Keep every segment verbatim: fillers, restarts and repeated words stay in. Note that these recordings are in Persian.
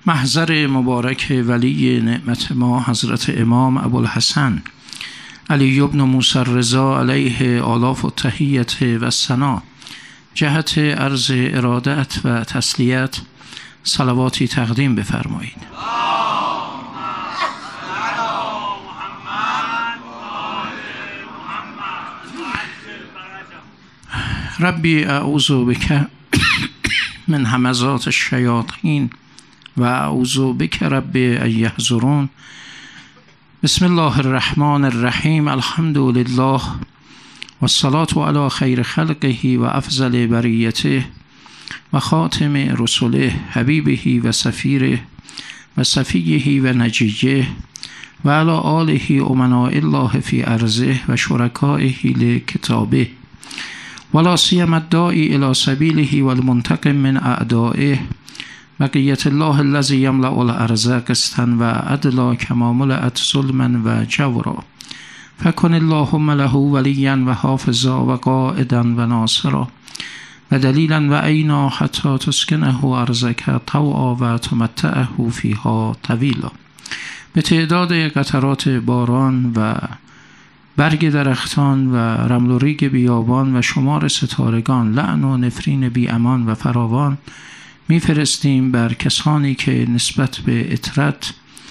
محضر مبارک ولی نعمت ما حضرت امام ابوالحسن علی بن موسی الرضا علیه آلاف التحیت و ثنا جهت عرض ارادت و تسلیت صلواتی تقدیم بفرمایید. ربی اعوذ بک من همزات الشیاطین و اعوذ بک ربی ان یحضرون. بسم الله الرحمن الرحیم. الحمد لله والصلاة علی خیر خلقه و افضل بریته و خاتم رسله حبیبه و سفیره و صفیه و نجیه و علی آله امناء الله فی ارضه و شرکائه لکتابه ولا سیما الداعی الی سبیله و المنتقم من اعدائه بقیت الله الذی یملأ الارض قسطا و عدلا کما ملأت ظلما و جورا فکن اللهم له ولیا و حافظا و قائدا و ناصرا و دلیلا و عینا حتی تسکنه ارضک طوعا و تمتعه فیها طویلا. به تعداد قطرات باران و برگ درختان و رمل و ریگ بیابان و شمار ستارگان لعن و نفرین بی امان و فراوان میفرستیم بر کسانی که نسبت به اطرت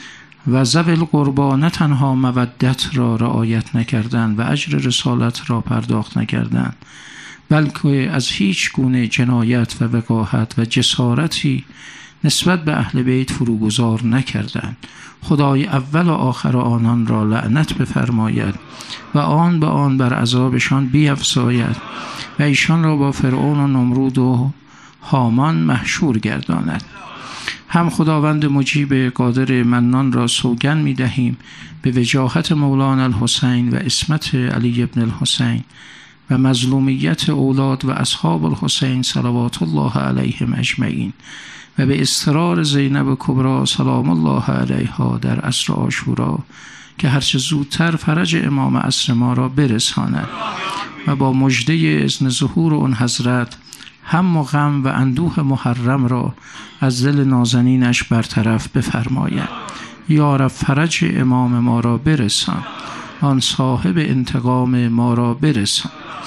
و ذوی القربی نه تنها مودت را رعایت نکردند و اجر رسالت را پرداخت نکردند، بلکه از هیچ گونه جنایت و وقاحت و جسارتی نسبت به اهل بیت فروگذار نکردند. خدای اول و آخر آنان را لعنت بفرماید و آن به آن بر عذابشان بیفزاید و ایشان را با فرعون و نمرود و هامان محشور گرداند. هم خداوند مجیب قادر منان را سوگند می دهیم به وجاهت مولانا الحسین و عصمت علی بن الحسین و مظلومیت اولاد و اصحاب الحسین صلوات الله علیهم اجمعین و به اصرار زینب کبری سلام الله علیها در عصر عاشورا که هرچه زودتر فرج امام عصر ما را برساند و با مژده اذن ظهور اون حضرت هم و غم و اندوه محرم را از دل نازنینش برطرف بفرماید. یا رب فرج امام ما را برسان، آن صاحب انتقام ما را برسان.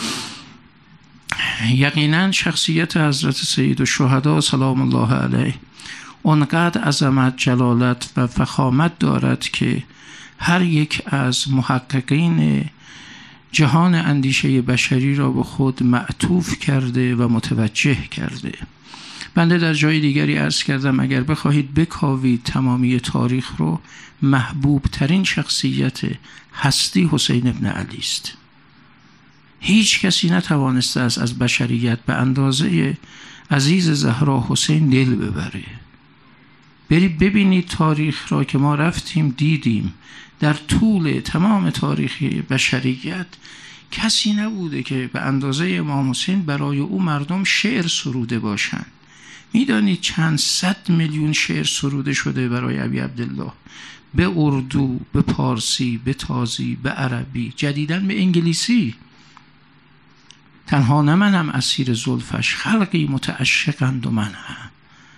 یقینا شخصیت حضرت سید الشهدا سلام الله علیه آنقدر عظمت، جلالت و فخامت دارد که هر یک از محققین جهان اندیشه بشری را به خود معطوف کرده و متوجه کرده. بنده در جای دیگری عرض کردم اگر بخواهید بکاوید تمامی تاریخ رو، محبوب ترین شخصیت هستی حسین ابن علی است. هیچ کسی نتوانسته است از بشریت به اندازه عزیز زهرا حسین دل ببره. برید ببینید تاریخ را که ما رفتیم دیدیم. در طول تمام تاریخ بشریت کسی نبوده که به اندازه امام حسین برای او مردم شعر سروده باشند. میدانید چند صد میلیون شعر سروده شده برای ابی عبدالله، به اردو، به پارسی، به تازی، به عربی، جدیداً به انگلیسی. تنها نه منم اسیر زلفش، خلقی متعشقند و من هم.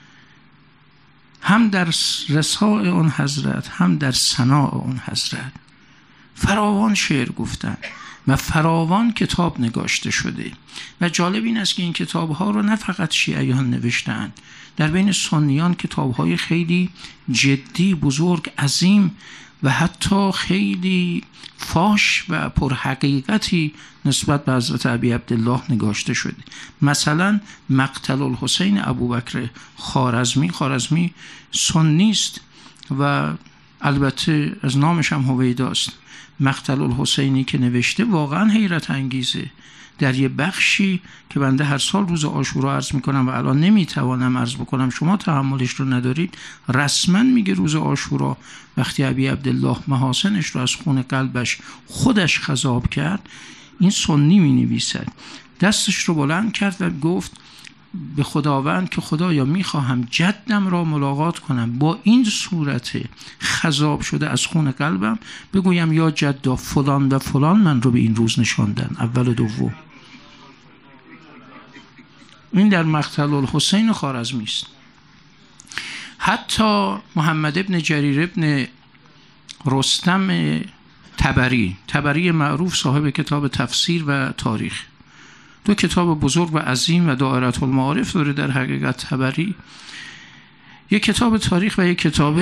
هم در رساء اون حضرت هم در ثناء اون حضرت فراوان شعر گفتن و فراوان کتاب نگاشته شده. و جالب این است که این کتاب ها رو نه فقط شیعیان نوشتند، در بین سنیان کتاب های خیلی جدی، بزرگ، عظیم و حتی خیلی فاش و پرحقیقتی نسبت به حضرت ابی عبدالله نگاشته شده. مثلا مقتل الحسین ابوبکر خوارزمی، خوارزمی سنی است و البته از نامش هم هویداست. مقتل الحسینی که نوشته واقعا حیرت انگیزه. در یه بخشی که بنده هر سال روز عاشورا عرض میکنم و الان نمیتوانم عرض بکنم، شما تحملش رو ندارید، رسما میگه روز عاشورا وقتی ابی عبدالله محاسنش رو از خون قلبش خودش خضاب کرد، این سنی می نویسد، دستش رو بلند کرد و گفت به خداوند که خدایا میخواهم جدم را ملاقات کنم، با این صورت خضاب شده از خون قلبم بگویم یا جدا فلان و فلان من رو به این روز نشاندن، اول و دوم. این در مقتل الحسین خوارزمی است. حتی محمد ابن جریر ابن رستم طبری طبری معروف صاحب کتاب تفسیر و تاریخ، دو کتاب بزرگ و عظیم و دائره المعارف داره در حقیقت طبری، یک کتاب تاریخ و یک کتاب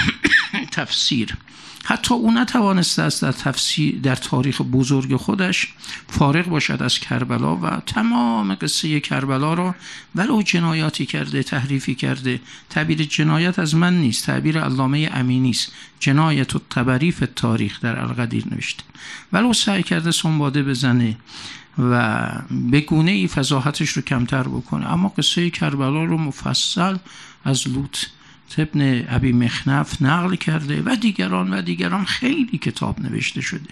تفسیر. حتی او نتوانسته است در تفسیر در تاریخ بزرگ خودش فارغ باشد از کربلا و تمام قصه کربلا را ولو جنایاتی کرده، تحریفی کرده. تعبیر جنایت از من نیست، تعبیر علامه امینی است، جنایت الطبری فی التاریخ در القدیر نوشته. ولو سعی کرده سنباده بزنه و به گونه‌ای فضاحتش رو کمتر بکنه، اما قصه کربلا رو مفصل از لوط ابن ابی مخنف نقل کرده و دیگران و دیگران. خیلی کتاب نوشته شده،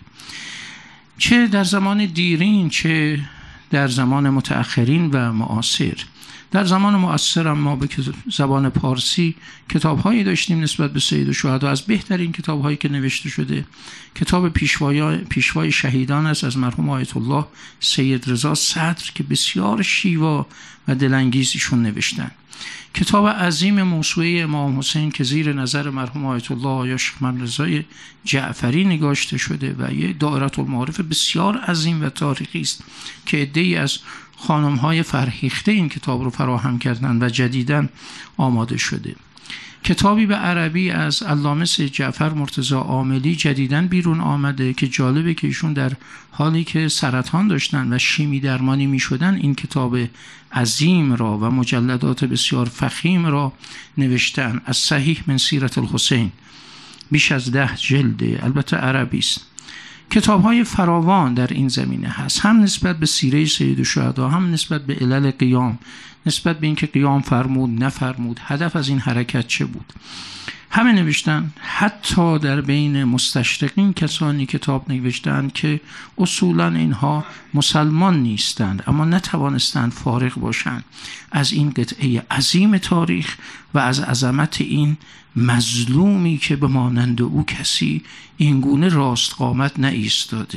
چه در زمان دیرین چه در زمان متأخرین و معاصر. در زمان معاصر ما به زبان پارسی کتاب‌هایی داشتیم نسبت به سید الشهدا. از بهترین کتاب‌هایی که نوشته شده کتاب پیشوای پیشوای شهیدان است از مرحوم آیت الله سید رضا صدر که بسیار شیوا و دلانگیزشون نوشتن. کتاب عظیم موسوعه امام حسین که زیر نظر مرحوم آیت الله آیا شیخ رضای جعفری نگاشته شده و یک دائره المعارف بسیار عظیم و تاریخی است که عده‌ای از خانم‌های فرهیخته این کتاب رو فراهم کردند و جدیداً آماده شده. کتابی به عربی از علامه سید جعفر مرتضی عاملی جدیداً بیرون آمده که جالبه که ایشون در حالی که سرطان داشتن و شیمی درمانی می شدن این کتاب عظیم را و مجلدات بسیار فخیم را نوشتن. از صحیح من سیرت الحسین، بیش از ده جلده، البته عربی است. کتاب‌های فراوان در این زمینه هست، هم نسبت به سیره سید الشهدا، هم نسبت به علل قیام، نسبت به اینکه قیام فرمود نفرمود، هدف از این حرکت چه بود، همه نوشتن. حتی در بین مستشرقین کسانی کتاب نوشتن که اصولا اینها مسلمان نیستند اما نتوانستند فارغ باشند از این قطعه عظیم تاریخ و از عظمت این مظلومی که به مانند او کسی اینگونه راست قامت نایستاده.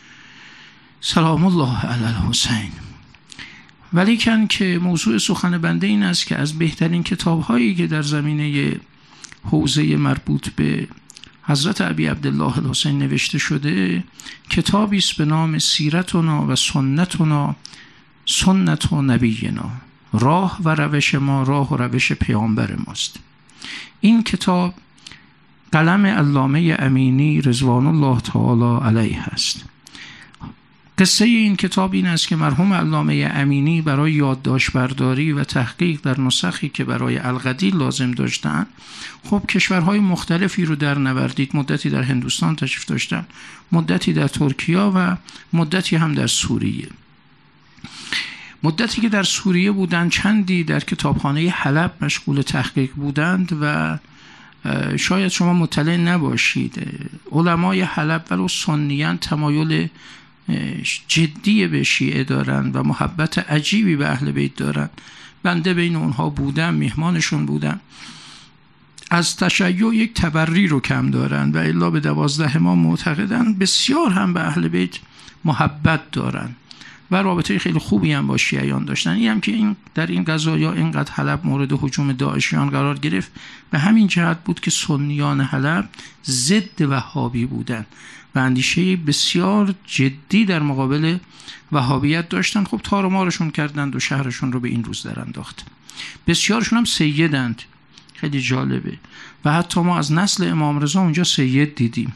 سلام الله علی الحسین. ولیکن که موضوع سخن بنده این است که از بهترین کتاب‌هایی که در زمینه حوزه مربوط به حضرت ابی عبدالله الحسین نوشته شده کتابی است به نام سیرتنا و سنتنا سنت و نبینا، راه و روش ما راه و روش پیامبر ماست. این کتاب قلم علامه امینی رضوان الله تعالی علیه است. قصه این کتاب این است که مرحوم علامه امینی برای یادداشت برداری و تحقیق در نسخی که برای القدیر لازم داشتن، خب کشورهای مختلفی رو در نوردید. مدتی در هندوستان تشریف داشتن، مدتی در ترکیه و مدتی هم در سوریه. مدتی که در سوریه بودن چندی در کتابخانه حلب مشغول تحقیق بودند و شاید شما مطلع نباشید، علمای حلب ولو سنیان تمایل جدی به شیعه دارن و محبت عجیبی به اهل بیت دارن. بنده بین اونها بودم، میهمانشون بودم. از تشیع یک تبری رو کم دارن و الا به دوازده امام معتقدن. بسیار هم به اهل بیت محبت دارن و رابطه خیلی خوبی هم با شیعیان داشتن. این هم که این در این قضایا اینقدر حلب مورد هجوم داعشیان قرار گرفت به همین جهت بود که سنیان حلب ضد وهابی بودن و اندیشه بسیار جدی در مقابل وهابیت داشتن. خب تار و مارشون کردند و شهرشون رو به این روز در انداختن. بسیارشون هم سیدند، خیلی جالبه. و حتی ما از نسل امام رضا اونجا سید دیدیم.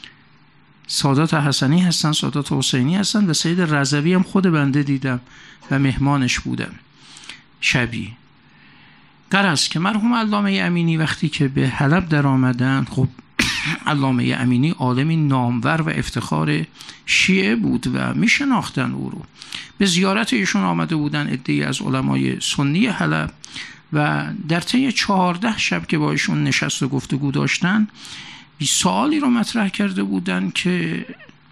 سادات حسنی هستن، سادات حسینی هستن و سید رضوی هم خود بنده دیدم و مهمانش بودم شبی. غرض که مرحوم علامه امینی وقتی که به حلب در آمدن، خب علامه امینی عالمی نامور و افتخار شیعه بود و می شناختن او رو. به زیارت ایشون آمده بودن عده‌ای از علمای سنی حلب و در طی چهارده شب که با ایشون نشست و گفتگو داشتن سوالی رو مطرح کرده بودن که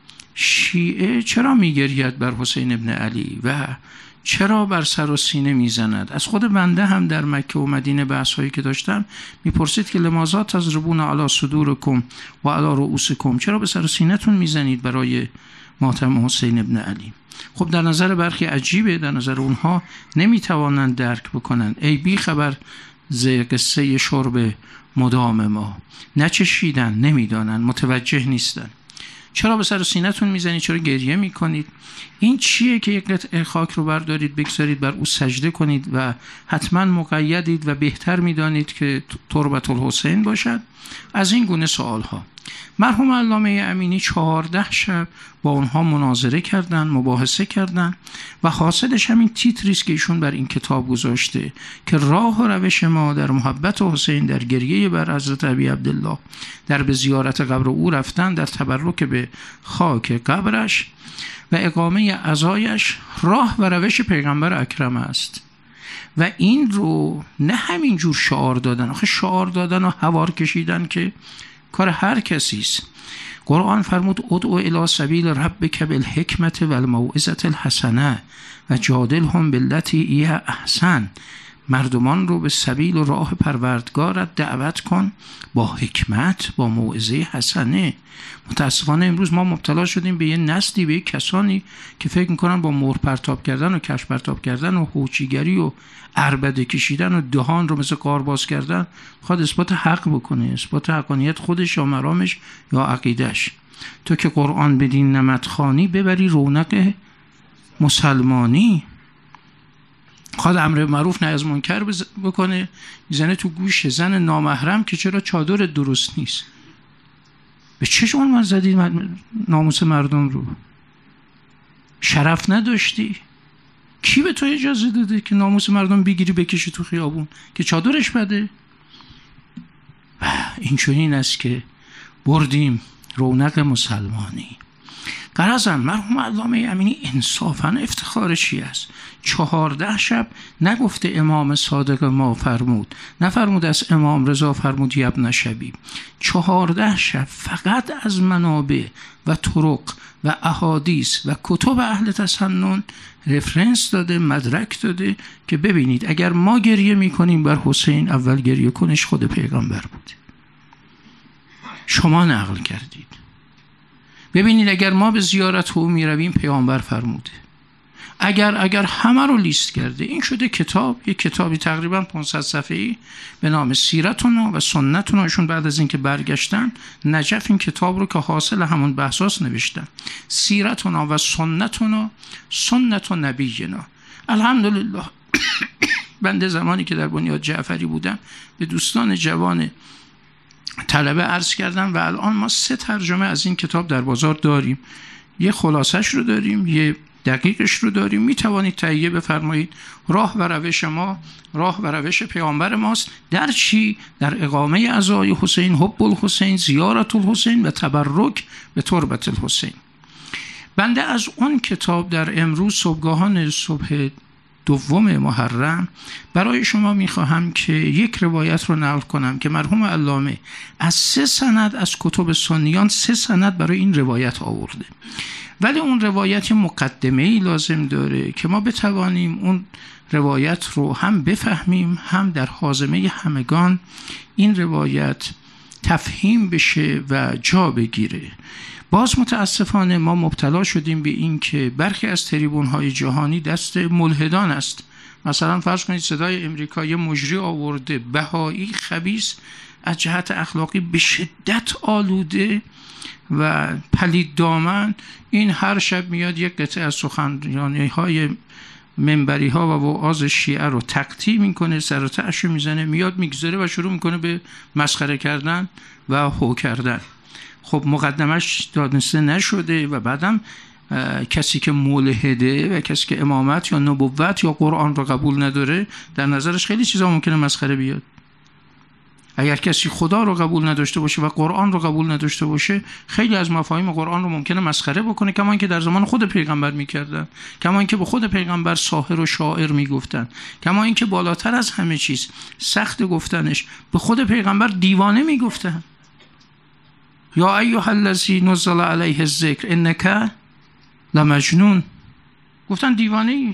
شیعه چرا می گرید بر حسین ابن علی و چرا بر سر و سینه میزند. از خود بنده هم در مکه و مدینه بحث هایی که داشتم میپرسید که لماذا تضربون علی صدورکم و علی رؤوسکم، چرا به سر و سینه‌تون میزنید برای ماتم حسین ابن علی. خب در نظر برخی عجیبه، در نظر اونها نمیتوانند درک بکنند. ای بی خبر ز قصه شرب مدام ما. نچشیدن، نمیدانن، متوجه نیستن. چرا به سر سینه‌تون میزنید؟ چرا گریه میکنید؟ این چیه که یک قطعه خاک رو بردارید بگذارید بر او سجده کنید و حتما مقیدید و بهتر میدانید که تربت الحسین باشد؟ از این گونه سوال ها. مرحوم علامه امینی چهارده شب با اونها مناظره کردن، مباحثه کردن و حاصلش همین تیتری است که ایشون بر این کتاب گذاشته که راه و روش ما در محبت حسین، در گریه بر حضرت ابی عبدالله، در به زیارت قبر او رفتن، در تبرک به خاک قبرش و اقامه عزایش راه و روش پیغمبر اکرم است. و این رو نه همین جور شعار دادن، آخه شعار دادن و هوار کشیدن که کار هر کسی است. قرآن فرمود ادعو الی سبیل ربک بالحکمت و الموعظة الحسنه و جادلهم بالتی هی احسن. مردمان رو به سبیل و راه پروردگارت دعوت کن با حکمت، با موعظه حسنه. متاسفانه امروز ما مبتلا شدیم به یه نسلی، به یه کسانی که فکر میکنن با مهر پرتاب کردن و کش پرتاب کردن و هوچیگری و عربده کشیدن و دهان رو مثل قارباز کردن خواهد اثبات حق بکنه، اثبات حقانیت خودش یا مرامش یا عقیدش. تو که قرآن بدین نمت خوانی ببری رونق مسلمانی. خواهد امر معروف نهی از منکر بکنه، زنه تو گوش زن نامحرم که چرا چادر درست نیست. به چه شما زدید ناموس مردم رو؟ شرف نداشتی؟ کی به تو اجازه داده که ناموس مردم بگیری بکشی تو خیابون که چادرش بده؟ و این چنین است که بردیم رونق مسلمانی. غرضم مرحوم علامه امینی انصافاً افتخار چی است؟ چهارده شب نگفته امام صادق ما فرمود، نفرمود از امام رضا فرمود یبن شبیب. چهارده شب فقط از منابع و طرق و احادیث و کتب اهل تسنن رفرنس داده، مدرک داده که ببینید اگر ما گریه میکنیم بر حسین، اول گریه کنش خود پیغمبر بود. شما نقل کردید. ببینید اگر ما به زیارت او می رویم پیامبر فرموده. اگر اگر همه رو لیست کرده. این شده کتاب، یک کتابی تقریبا پانصد صفحه‌ای به نام سیرتنا و سنتنا. ایشون بعد از اینکه برگشتن نجف این کتاب رو که حاصل همون بحثاست نوشتن. سیرتنا و سنتنا سنت نبینا. الحمدلله بنده زمانی که در بنیاد جعفری بودم به دوستان جوان طلبه عرض کردم و الان ما سه ترجمه از این کتاب در بازار داریم. یه خلاصش رو داریم، یه دقیقش رو داریم. می توانید تهیه بفرمایید. راه و روش ما، راه و روش پیامبر ماست. در چی؟ در اقامه عزای حسین، حب الحسین، زیارت الحسین و تبرک به تربت الحسین. بنده از اون کتاب در امروز صبحگاهان صبح دوم محرم برای شما میخواهم که یک روایت رو نقل کنم که مرحوم علامه از سه سند از کتب سنیان سه سند برای این روایت آورده، ولی اون روایت مقدمه‌ای لازم داره که ما بتوانیم اون روایت رو هم بفهمیم، هم در حازمه همگان این روایت تفهیم بشه و جا بگیره. باز متاسفانه ما مبتلا شدیم به این که برخی از تریبون‌های جهانی دست ملحدان است. مثلا فرض کنید صدای امریکایی مجری آورده، بهایی خبیث از جهت اخلاقی به شدت آلوده و پلید دامن، این هر شب میاد یک قطعه از سخنرانی‌های منبری ها و وعاظ شیعه رو تقطیع میکنه، سر و تهش میزنه، میاد میگذاره و شروع میکنه به مسخره کردن و هو کردن. خب مقدمش دانسته نشده و بعدم کسی که ملحده و کسی که امامت یا نبوت یا قرآن رو قبول نداره در نظرش خیلی چیزا ممکنه مسخره بیاد. اگر کسی خدا رو قبول نداشته باشه و قرآن رو قبول نداشته باشه خیلی از مفاهیم قرآن رو ممکنه مسخره بکنه، کما اینکه در زمان خود پیغمبر میکردن، کما اینکه به خود پیغمبر ساحر و شاعر میگفتن، کما اینکه بالاتر از همه چیز سخت گفتنش به خود پیغمبر دیوانه میگفتن. یا ایها الذی نزل علیه الذکر انک لمجنون، گفتن دیوانه ای.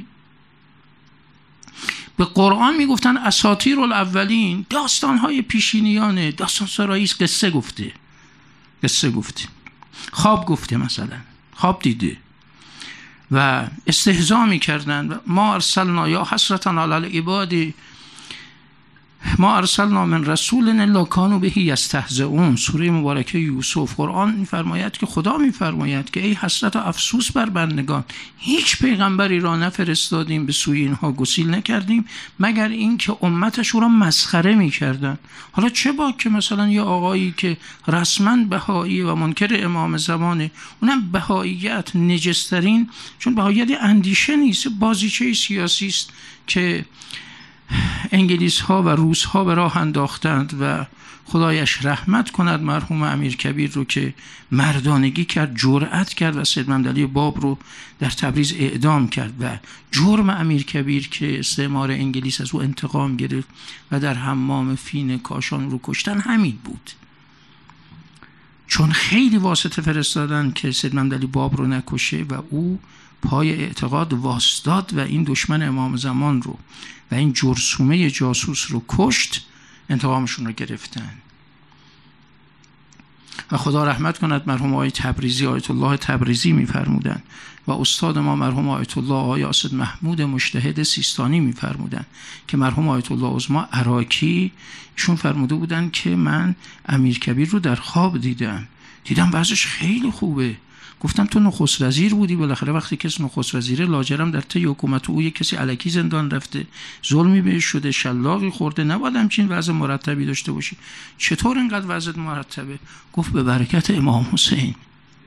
به قرآن میگفتن اساطیر الاولین، داستانهای پیشینیانه، داستان سرایی است، قصه گفته قصه گفته خواب گفته، مثلا خواب دیده و استهزا میکردن. ما ارسلنا یا حسرتا علی العباد ما ارسلنا من رسول الا کانوا به یستهزئون، سوره مبارکه یوسف. قرآن میفرماید که خدا میفرماید که ای حسرت و افسوس بر بندگان، هیچ پیغمبری را نفرستادیم به سوی اینها گسیل نکردیم مگر این که امتش را مسخره میکردن. حالا چه باک که مثلا یه آقایی که رسما بهایی و منکر امام زمانه، اونم بهاییت نجسترین، چون بهاییت اندیشه نیست، بازیچه سیاسی است که انگلیس ها و روس ها به راه انداختند و خدایش رحمت کند مرحوم امیرکبیر رو که مردانگی کرد، جرأت کرد و سید محمد علی باب رو در تبریز اعدام کرد. و جرم امیرکبیر که استعمار انگلیس از او انتقام گرفت و در حمام فین کاشان رو کشتن همین بود، چون خیلی واسطه فرستادن که سید محمد علی باب رو نکشه و او پای اعتقاد واسداد و این دشمن امام زمان رو و این جرثومه جاسوس رو کشت، انتقامشون رو گرفتن. و خدا رحمت کند مرحوم آقای تبریزی، آیت الله تبریزی میفرمودن و استاد ما مرحوم آیت الله آقای اسد محمود مجتهد سیستانی میفرمودن که مرحوم آیت الله عظما عراقی ایشون فرموده بودن که من امیرکبیر رو در خواب دیدم، دیدم وضعش خیلی خوبه. گفتم تو نخست وزیر بودی، بالاخره وقتی کسی نخست وزیره لاجرم در طی حکومت او یک کسی الکی زندان رفته، ظلمی بهش شده، شلاقی خورده، نباید همچین وضع مرتبی داشته باشی، چطور اینقدر وضع مرتبه؟ گفت به برکت امام حسین.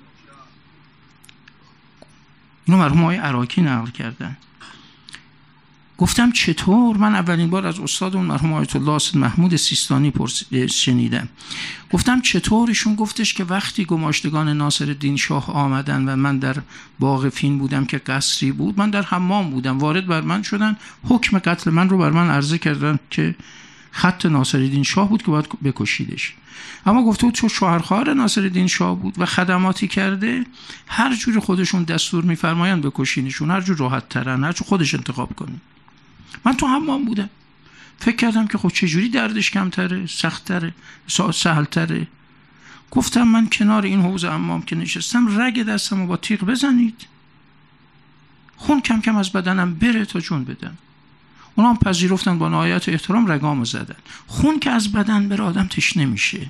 اینو مرحوم آقای عراقی نقل کردن. گفتم چطور؟ من اولین بار از استادمون مرحوم آیت الله اسد محمود سیستانی شنیدم. گفتم چطور؟ ایشون گفتش که وقتی گماشتگان ناصرالدین شاه آمدن و من در باغ فین بودم که قصری بود، من در حمام بودم، وارد بر من شدن، حکم قتل من رو بر من عرضه کردن که خط ناصرالدین شاه بود که باید بکشیدش. اما گفته بود چون شوهرخواهر ناصرالدین شاه بود و خدماتی کرده، هر جوری خودشون دستور میفرمایند بکشینشون، هر جور راحت ترن، هر جور خودش انتخاب کنه. من تو حمام بودم، فکر کردم که خب چجوری دردش کمتره، سختره، سهلتره. گفتم من کنار این حوض حمام که نشستم، رگ دستم رو با تیغ بزنید، خون کم کم از بدنم بره تا جون بدم. اونا هم پذیرفتن، با نهایت احترام رگامو زدن. خون که از بدن بره آدم تشنه میشه.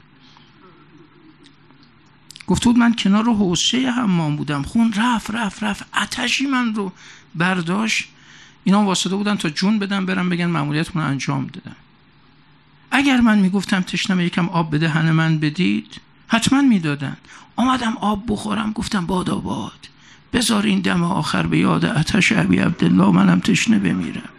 گفت بود من کنار حوضه حمام بودم، خون رفت رفت رفت، آتشی من رو برداشت. اینا واسطه بودن تا جون بدن برم بگن مأموریتتون رو انجام دادم. اگر من میگفتم تشنمه یکم آب به دهن من بدید، حتما میدادن. آمدم آب بخورم، گفتم باد آباد، بذار این دم آخر به یاد آتش ابی عبدالله منم تشنه بمیرم.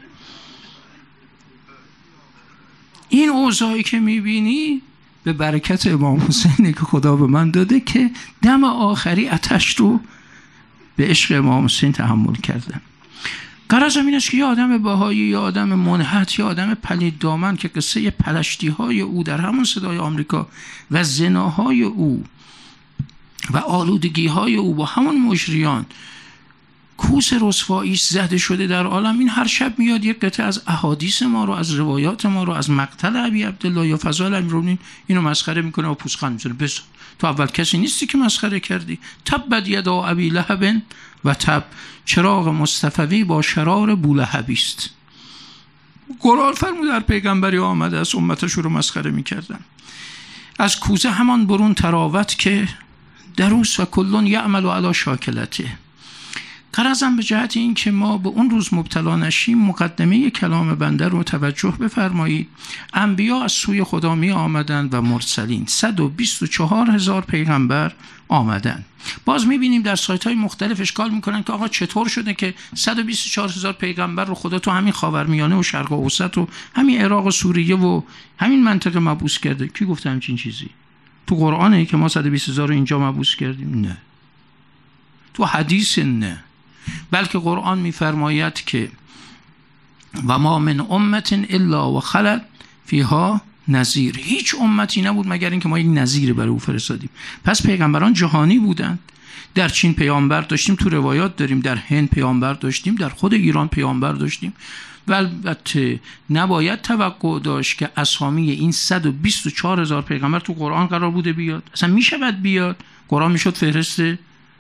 این اوضاعی که میبینی به برکت امام حسینی که خدا به من داده که دم آخری آتش رو به عشق امام حسین تحمل کردم. غرضم این است که یه آدم بهایی، یه آدم منحت، یه آدم پلید دامن که قصه پلشتی های او در همون صدای آمریکا و زناهای او و آلودگی های او با همون مجریان کوس رسواییش زده شده در عالم، این هر شب میاد یک قطعه از احادیث ما رو، از روایات ما رو، از مقتل ابی عبدالله یا فضائل امیرالمومنین اینو مسخره میکنه و پوزخند میزنه. بس تو اول کسی نیستی که مسخره کردی. تبت یدا ابی لهب و تب، چراغ مصطفوی با شرار بولهبی است. قرآن فرمود در پیغمبری آمده از امتش رو مسخره میکردن. از کوزه همان برون تراوت که دروس و کلون یعمل علی شاکلته. غرضم به جهت این که ما به اون روز مبتلا نشیم، مقدمه کلام بنده رو توجه بفرمایید. انبیا از سوی خدا می آمدند و مرسلین، صد و بیست و چهار هزار پیغمبر آمدن. باز می بینیم در سایت های مختلف اشکال میکنن که آقا چطور شده که صد و بیست و چهار هزار پیغمبر رو خدا تو همین خاورمیانه و شرق اوسط و همین عراق و سوریه و همین منطقه مبعوث کرده؟ کی گفته همچین چیزی؟ تو قرآنه که ما صد و بیست هزار رو اینجا مبعوث کردیم؟ نه. تو حدیث نه. بلکه قرآن میفرماید که و ما من امت الا و خلت فیها نذیر. هیچ امتی نبود مگر اینکه ما یک نذیر برای او فرستادیم. پس پیغمبران جهانی بودند. در چین پیامبر داشتیم، تو روایات داریم، در هند پیامبر داشتیم، در خود ایران پیامبر داشتیم. و البته نباید توقع داشت که اسامی این صد و بیست و چهار هزار پیغمبر تو قرآن قرار بوده بیاد. اصلا میشه بعد بیاد؟ قرآن میشد فهرست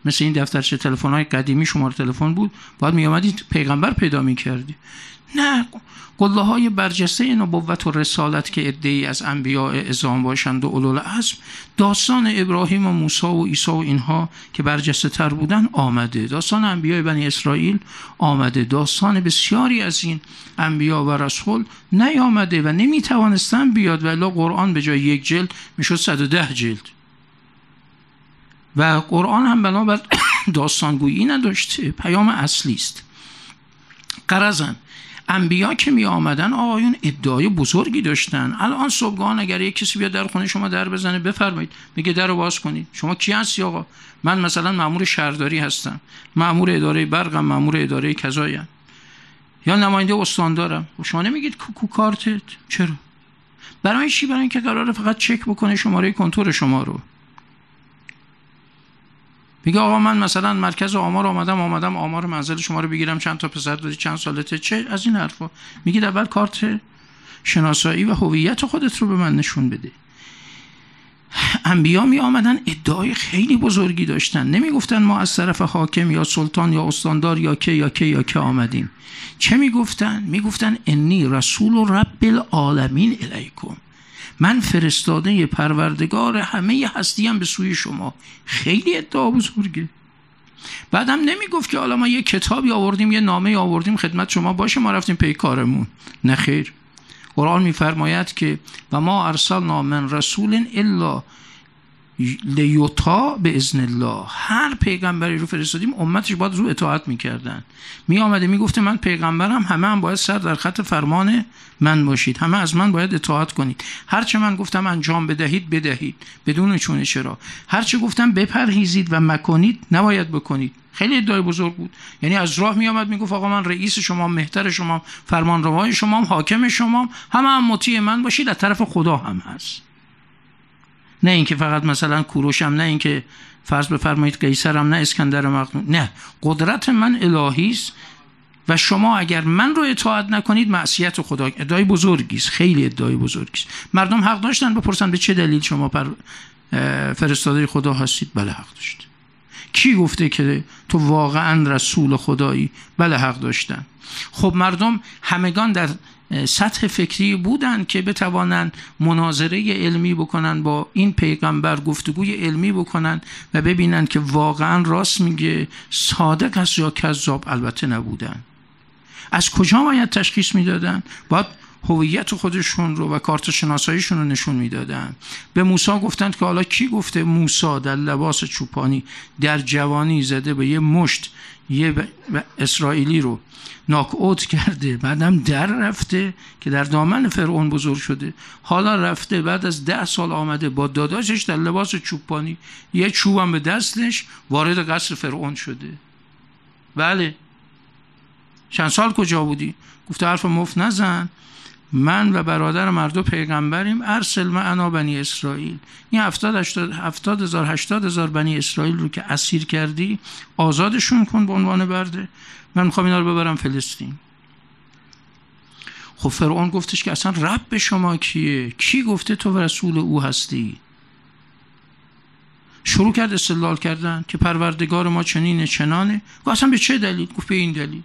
مثل این دفترچه تلفن‌های قدیمی شماره تلفن بود، باید می‌آمدی پیغمبر پیدا می‌کردی. نه، قله‌های برجسته نبوت و رسالت که عده‌ای از انبیاء اعظام باشند و اولوالعزم، داستان ابراهیم و موسی و عیسی و اینها که برجسته تر بودن آمده، داستان انبیاء بنی اسرائیل آمده، داستان بسیاری از این انبیاء و رسول نیامده و نمیتوانستن بیاد، ولی قرآن به جای یک جلد میشد صد و ده جلد و قرآن هم بنابر داستانگویی نداشته، پیام اصلی است. غرضاً انبیا که می آمدن آقایون ادعای بزرگی داشتن. الان صبحگاه اگر یک کسی بیاد در خونه شما در بزنه، بفرمایید، میگه در رو باز کنید. شما کی هستی آقا؟ من مثلا مأمور شهرداری هستم، مأمور اداره برقم، مأمور اداره کذایم، یا نماینده استاندارم. شما نمیگید کوکو کارتت؟ چرا؟ برای چی؟ برای اینکه قراره فقط چک بکنه شماره کنتور شما رو. میگه آقا من مثلا مرکز آمار آمدم آمدم آمار منزل شما رو بگیرم، چند تا پسر داری، چند سالته، چه از این حرفا. میگید اول کارت شناسایی و هویت خودت رو به من نشون بده. انبیا می آمدن ادعای خیلی بزرگی داشتن، نمیگفتن ما از طرف حاکم یا سلطان یا استاندار یا که یا که یا که آمدیم. چه میگفتن؟ میگفتن انی رسول رب العالمین الیکم، من فرستاده پروردگار همه هستیم به سوی شما. خیلی ادعا بزرگه. بعدم نمی گفت که حالا ما یه کتابی آوردیم، یه نامه آوردیم خدمت شما، باشه ما رفتیم پی کارمون. نه خیر. قرآن میفرماید که و ما ارسلنا من رسول الا لیطاع باذن الله، هر پیغمبری رو فرستادیم امتش باید رو اطاعت میکردن. می آمده میگفته من پیغمبرم، همه هم باید سر در خط فرمان من باشید، همه از من باید اطاعت کنید، هرچه من گفتم انجام بدهید بدهید بدون چونه چرا، هرچه گفتم بپرهیزید و مکنید نباید بکنید. خیلی ادعای بزرگ بود. یعنی از راه می آمد میگفت آقا من رئیس شما، مهتر شما، فرمانروای شما، حاکم شما، همه هم مطیع من باشید، از طرف خدا هم هست. نه اینکه فقط مثلا کوروشم، نه اینکه فرض بفرمایید قیصرم، نه اسکندر مقدونی، نه، قدرت من الهی است و شما اگر من رو اطاعت نکنید معصیت خدا. ادعای بزرگی است، خیلی ادعای بزرگی است. مردم حق داشتن بپرسن به چه دلیل شما پر فرستاده خدا هستید؟ بله حق داشت. کی گفته که تو واقعا رسول خدایی؟ بله حق داشتن. خب مردم همگان در سطح فکری بودن که بتوانند مناظره علمی بکنن با این پیغمبر، گفتگوی علمی بکنن و ببینن که واقعا راست میگه، صادق است یا کذاب. البته نبودن. از کجا باید تشخیص میدادن؟ باید هویت خودشون رو و کارت شناساییشون رو نشون میدادن. به موسی گفتند که حالا کی گفته موسی در لباس چوپانی در جوانی زده به یه مشت یه اسرائیلی رو ناک اوت کرده، بعدم در رفته که در دامن فرعون بزرگ شده، حالا رفته بعد از ده سال آمده با داداشش در لباس چوپانی، یه چوبم به دستش، وارد قصر فرعون شده. بله. چند سال کجا بودی؟ گفته حرف مفت نزن، من و برادرم هر دو پیغمبریم، ارسل معنا بنی اسرائیل. این هفتاد هشتاد هفتاد هزار هشتاد هزار بنی اسرائیل رو که اسیر کردی آزادشون کن به عنوان برده، من میخوام اینا رو ببرم فلسطین. خب فرعون گفتش که اصلا رب شما کیه؟ کی گفته تو رسول او هستی؟ شروع کرد استدلال کردن که پروردگار ما چنینه چنانه. گفت اصلا به چه دلیل؟ گفت به این دلیل.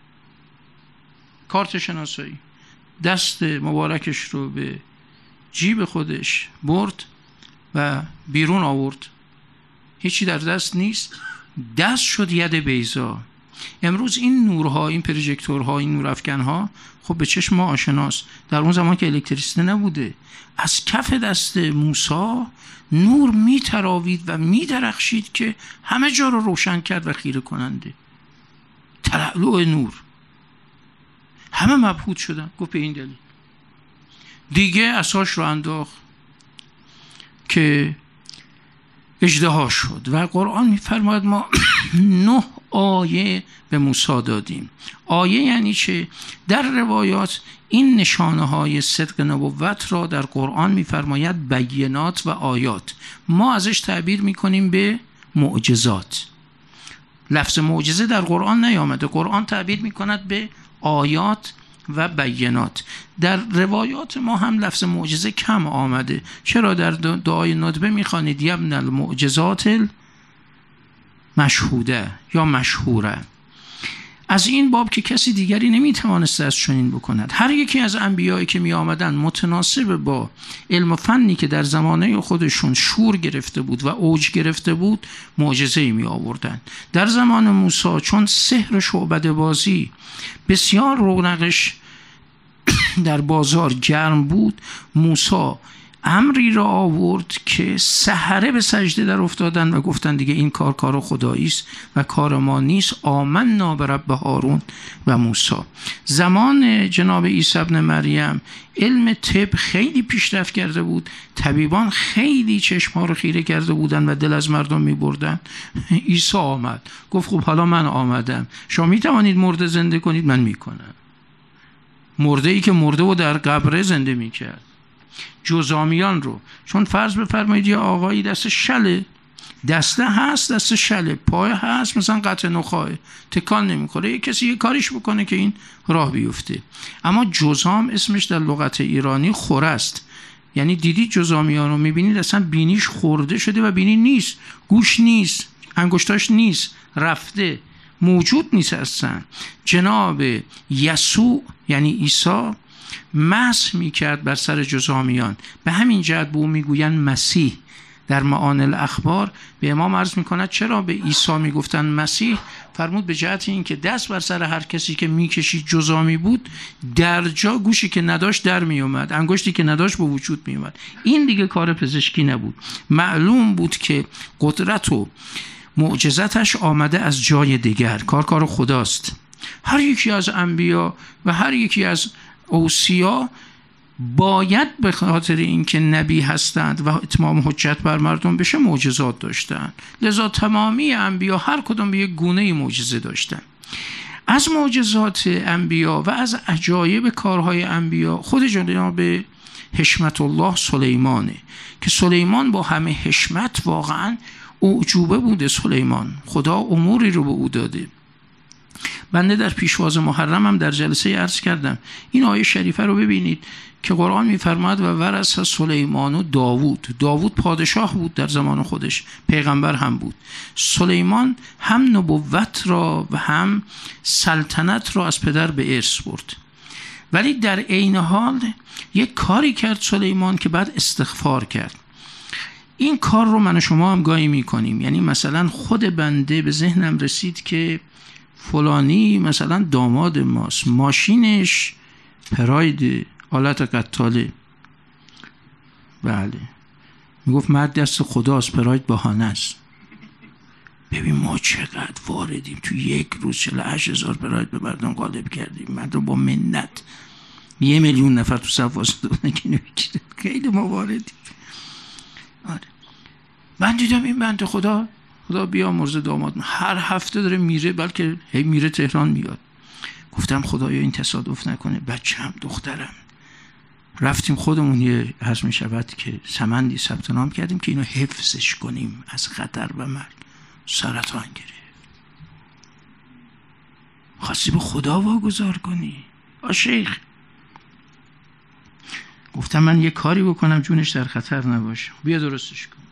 کارت شناسایی، دست مبارکش رو به جیب خودش برد و بیرون آورد، هیچی در دست نیست، دست شد ید بیضا. امروز این نورها، این پروژکتورها، این نورافکنها خب به چشم ما آشناست. در اون زمان که الکتریسیته نبوده، از کف دست موسی نور میتراوید و میدرخشید که همه جا رو روشن کرد و خیره کننده. تلالو نور، همه مبهوت شدن. گفت به این دلیل. دیگه عصاش رو انداخت که اژدها شد و قرآن میفرماید ما نه آیه به موسی دادیم. آیه یعنی چه؟ در روایات این نشانه های صدق نبوت را در قرآن میفرماید بینات و آیات، ما ازش تعبیر میکنیم به معجزات. لفظ معجزه در قرآن نیامده، قرآن تعبیر میکند به آیات و بینات. در روایات ما هم لفظ معجزه کم آمده. چرا در دعای ندبه میخوانید یبن المعجزات مشهوده یا مشهوره. از این باب که کسی دیگری نمیتوانست از چنین بکند. هر یکی از انبیایی که می آمدن متناسب با علم و فنی که در زمانه خودشون شور گرفته بود و اوج گرفته بود معجزه‌ای می آوردن. در زمان موسی چون سحر شعبده بازی بسیار رونقش در بازار گرم بود، موسی امری را آورد که سحره به سجده در افتادن و گفتن دیگه این کار کار خدایی است و کار ما نیست. آمنا برب هارون و موسی. زمان جناب عیسی ابن مریم علم طب خیلی پیشرفت کرده بود، طبیبان خیلی چشم‌ها رو خیره کرده بودن و دل از مردم می‌بردن. عیسی آمد گفت خب حالا من آمدم، شما می‌توانید مرده زنده کنید، من می‌کنم. مرده‌ای که مرده و در قبره زنده می‌کرد. جزامیان رو، چون فرض بفرمایید یه آقایی دست شله، دسته هست دست شله، پای هست مثلا قطع نخواه تکان نمیخوره، یه کسی یه کاریش بکنه که این راه بیفته. اما جزام اسمش در لغت ایرانی خوره است. یعنی دیدید جزامیان رو میبینید اصلا بینیش خورده شده و بینی نیست، گوش نیست، انگشتاش نیست، رفته، موجود نیست اصلا. جناب یسوع یعنی عیسی مسح میکرد بر سر جزامیان. به همین جهت به او میگوین مسیح. در معانی الاخبار به امام عرض میکند چرا به عیسی میگفتن مسیح؟ فرمود به جهت این که دست بر سر هر کسی که میکشید جزامی بود، در جا گوشی که نداشت در میومد، انگشتی که نداشت به وجود میومد. این دیگه کار پزشکی نبود. معلوم بود که قدرت و معجزتش آمده از جای دیگر، کار کار خداست. هر یکی از انبیا و هر یکی از اوصیا باید به خاطر اینکه نبی هستند و اتمام حجت بر مردم بشه معجزات داشتند. لذا تمامی انبیا هر کدوم به یک گونه معجزه داشتند. از معجزات انبیا و از عجایب کارهای انبیا خود جناب حشمت الله سلیمانه که سلیمان با همه حشمت واقعا اعجوبه بوده. سلیمان خدا اموری رو به او داده. بنده در پیشواز محرم هم در جلسه عرض کردم این آیه شریفه رو ببینید که قرآن می‌فرماید و ورث سلیمان و داوود. داوود پادشاه بود در زمان خودش، پیغمبر هم بود. سلیمان هم نبوت را و هم سلطنت را از پدر به ارث برد، ولی در عین حال یک کاری کرد سلیمان که بعد استغفار کرد. این کار رو من و شما هم گاهی می‌کنیم. یعنی مثلا خود بنده به ذهنم رسید که فلانی مثلا داماد ماست، ماشینش پراید آلت قتاله، بله، میگفت مرد دست خداست، پراید بهانه است. ببین ما چقدر واردیم تو یک روز چهل و هشت هزار پراید به مردم غالب کردیم. مردم با منت یه میلیون نفر تو صف واسطه خیلی ما واردیم. آره. من دیدم این بنده خدا خدا بیامرزه داماد هر هفته داره میره، بلکه هی میره تهران میاد. گفتم خدایا این تصادف نکنه، بچه‌م دخترم. رفتیم خودمون یه هست می شود که سمندی ثبت نام کردیم که اینو حفظش کنیم از خطر و مرگ. سرطان گرفت. خواستی به خدا واگذار کنی آ شیخ. گفتم من یه کاری بکنم جونش در خطر نباشه، بیا درستش کن.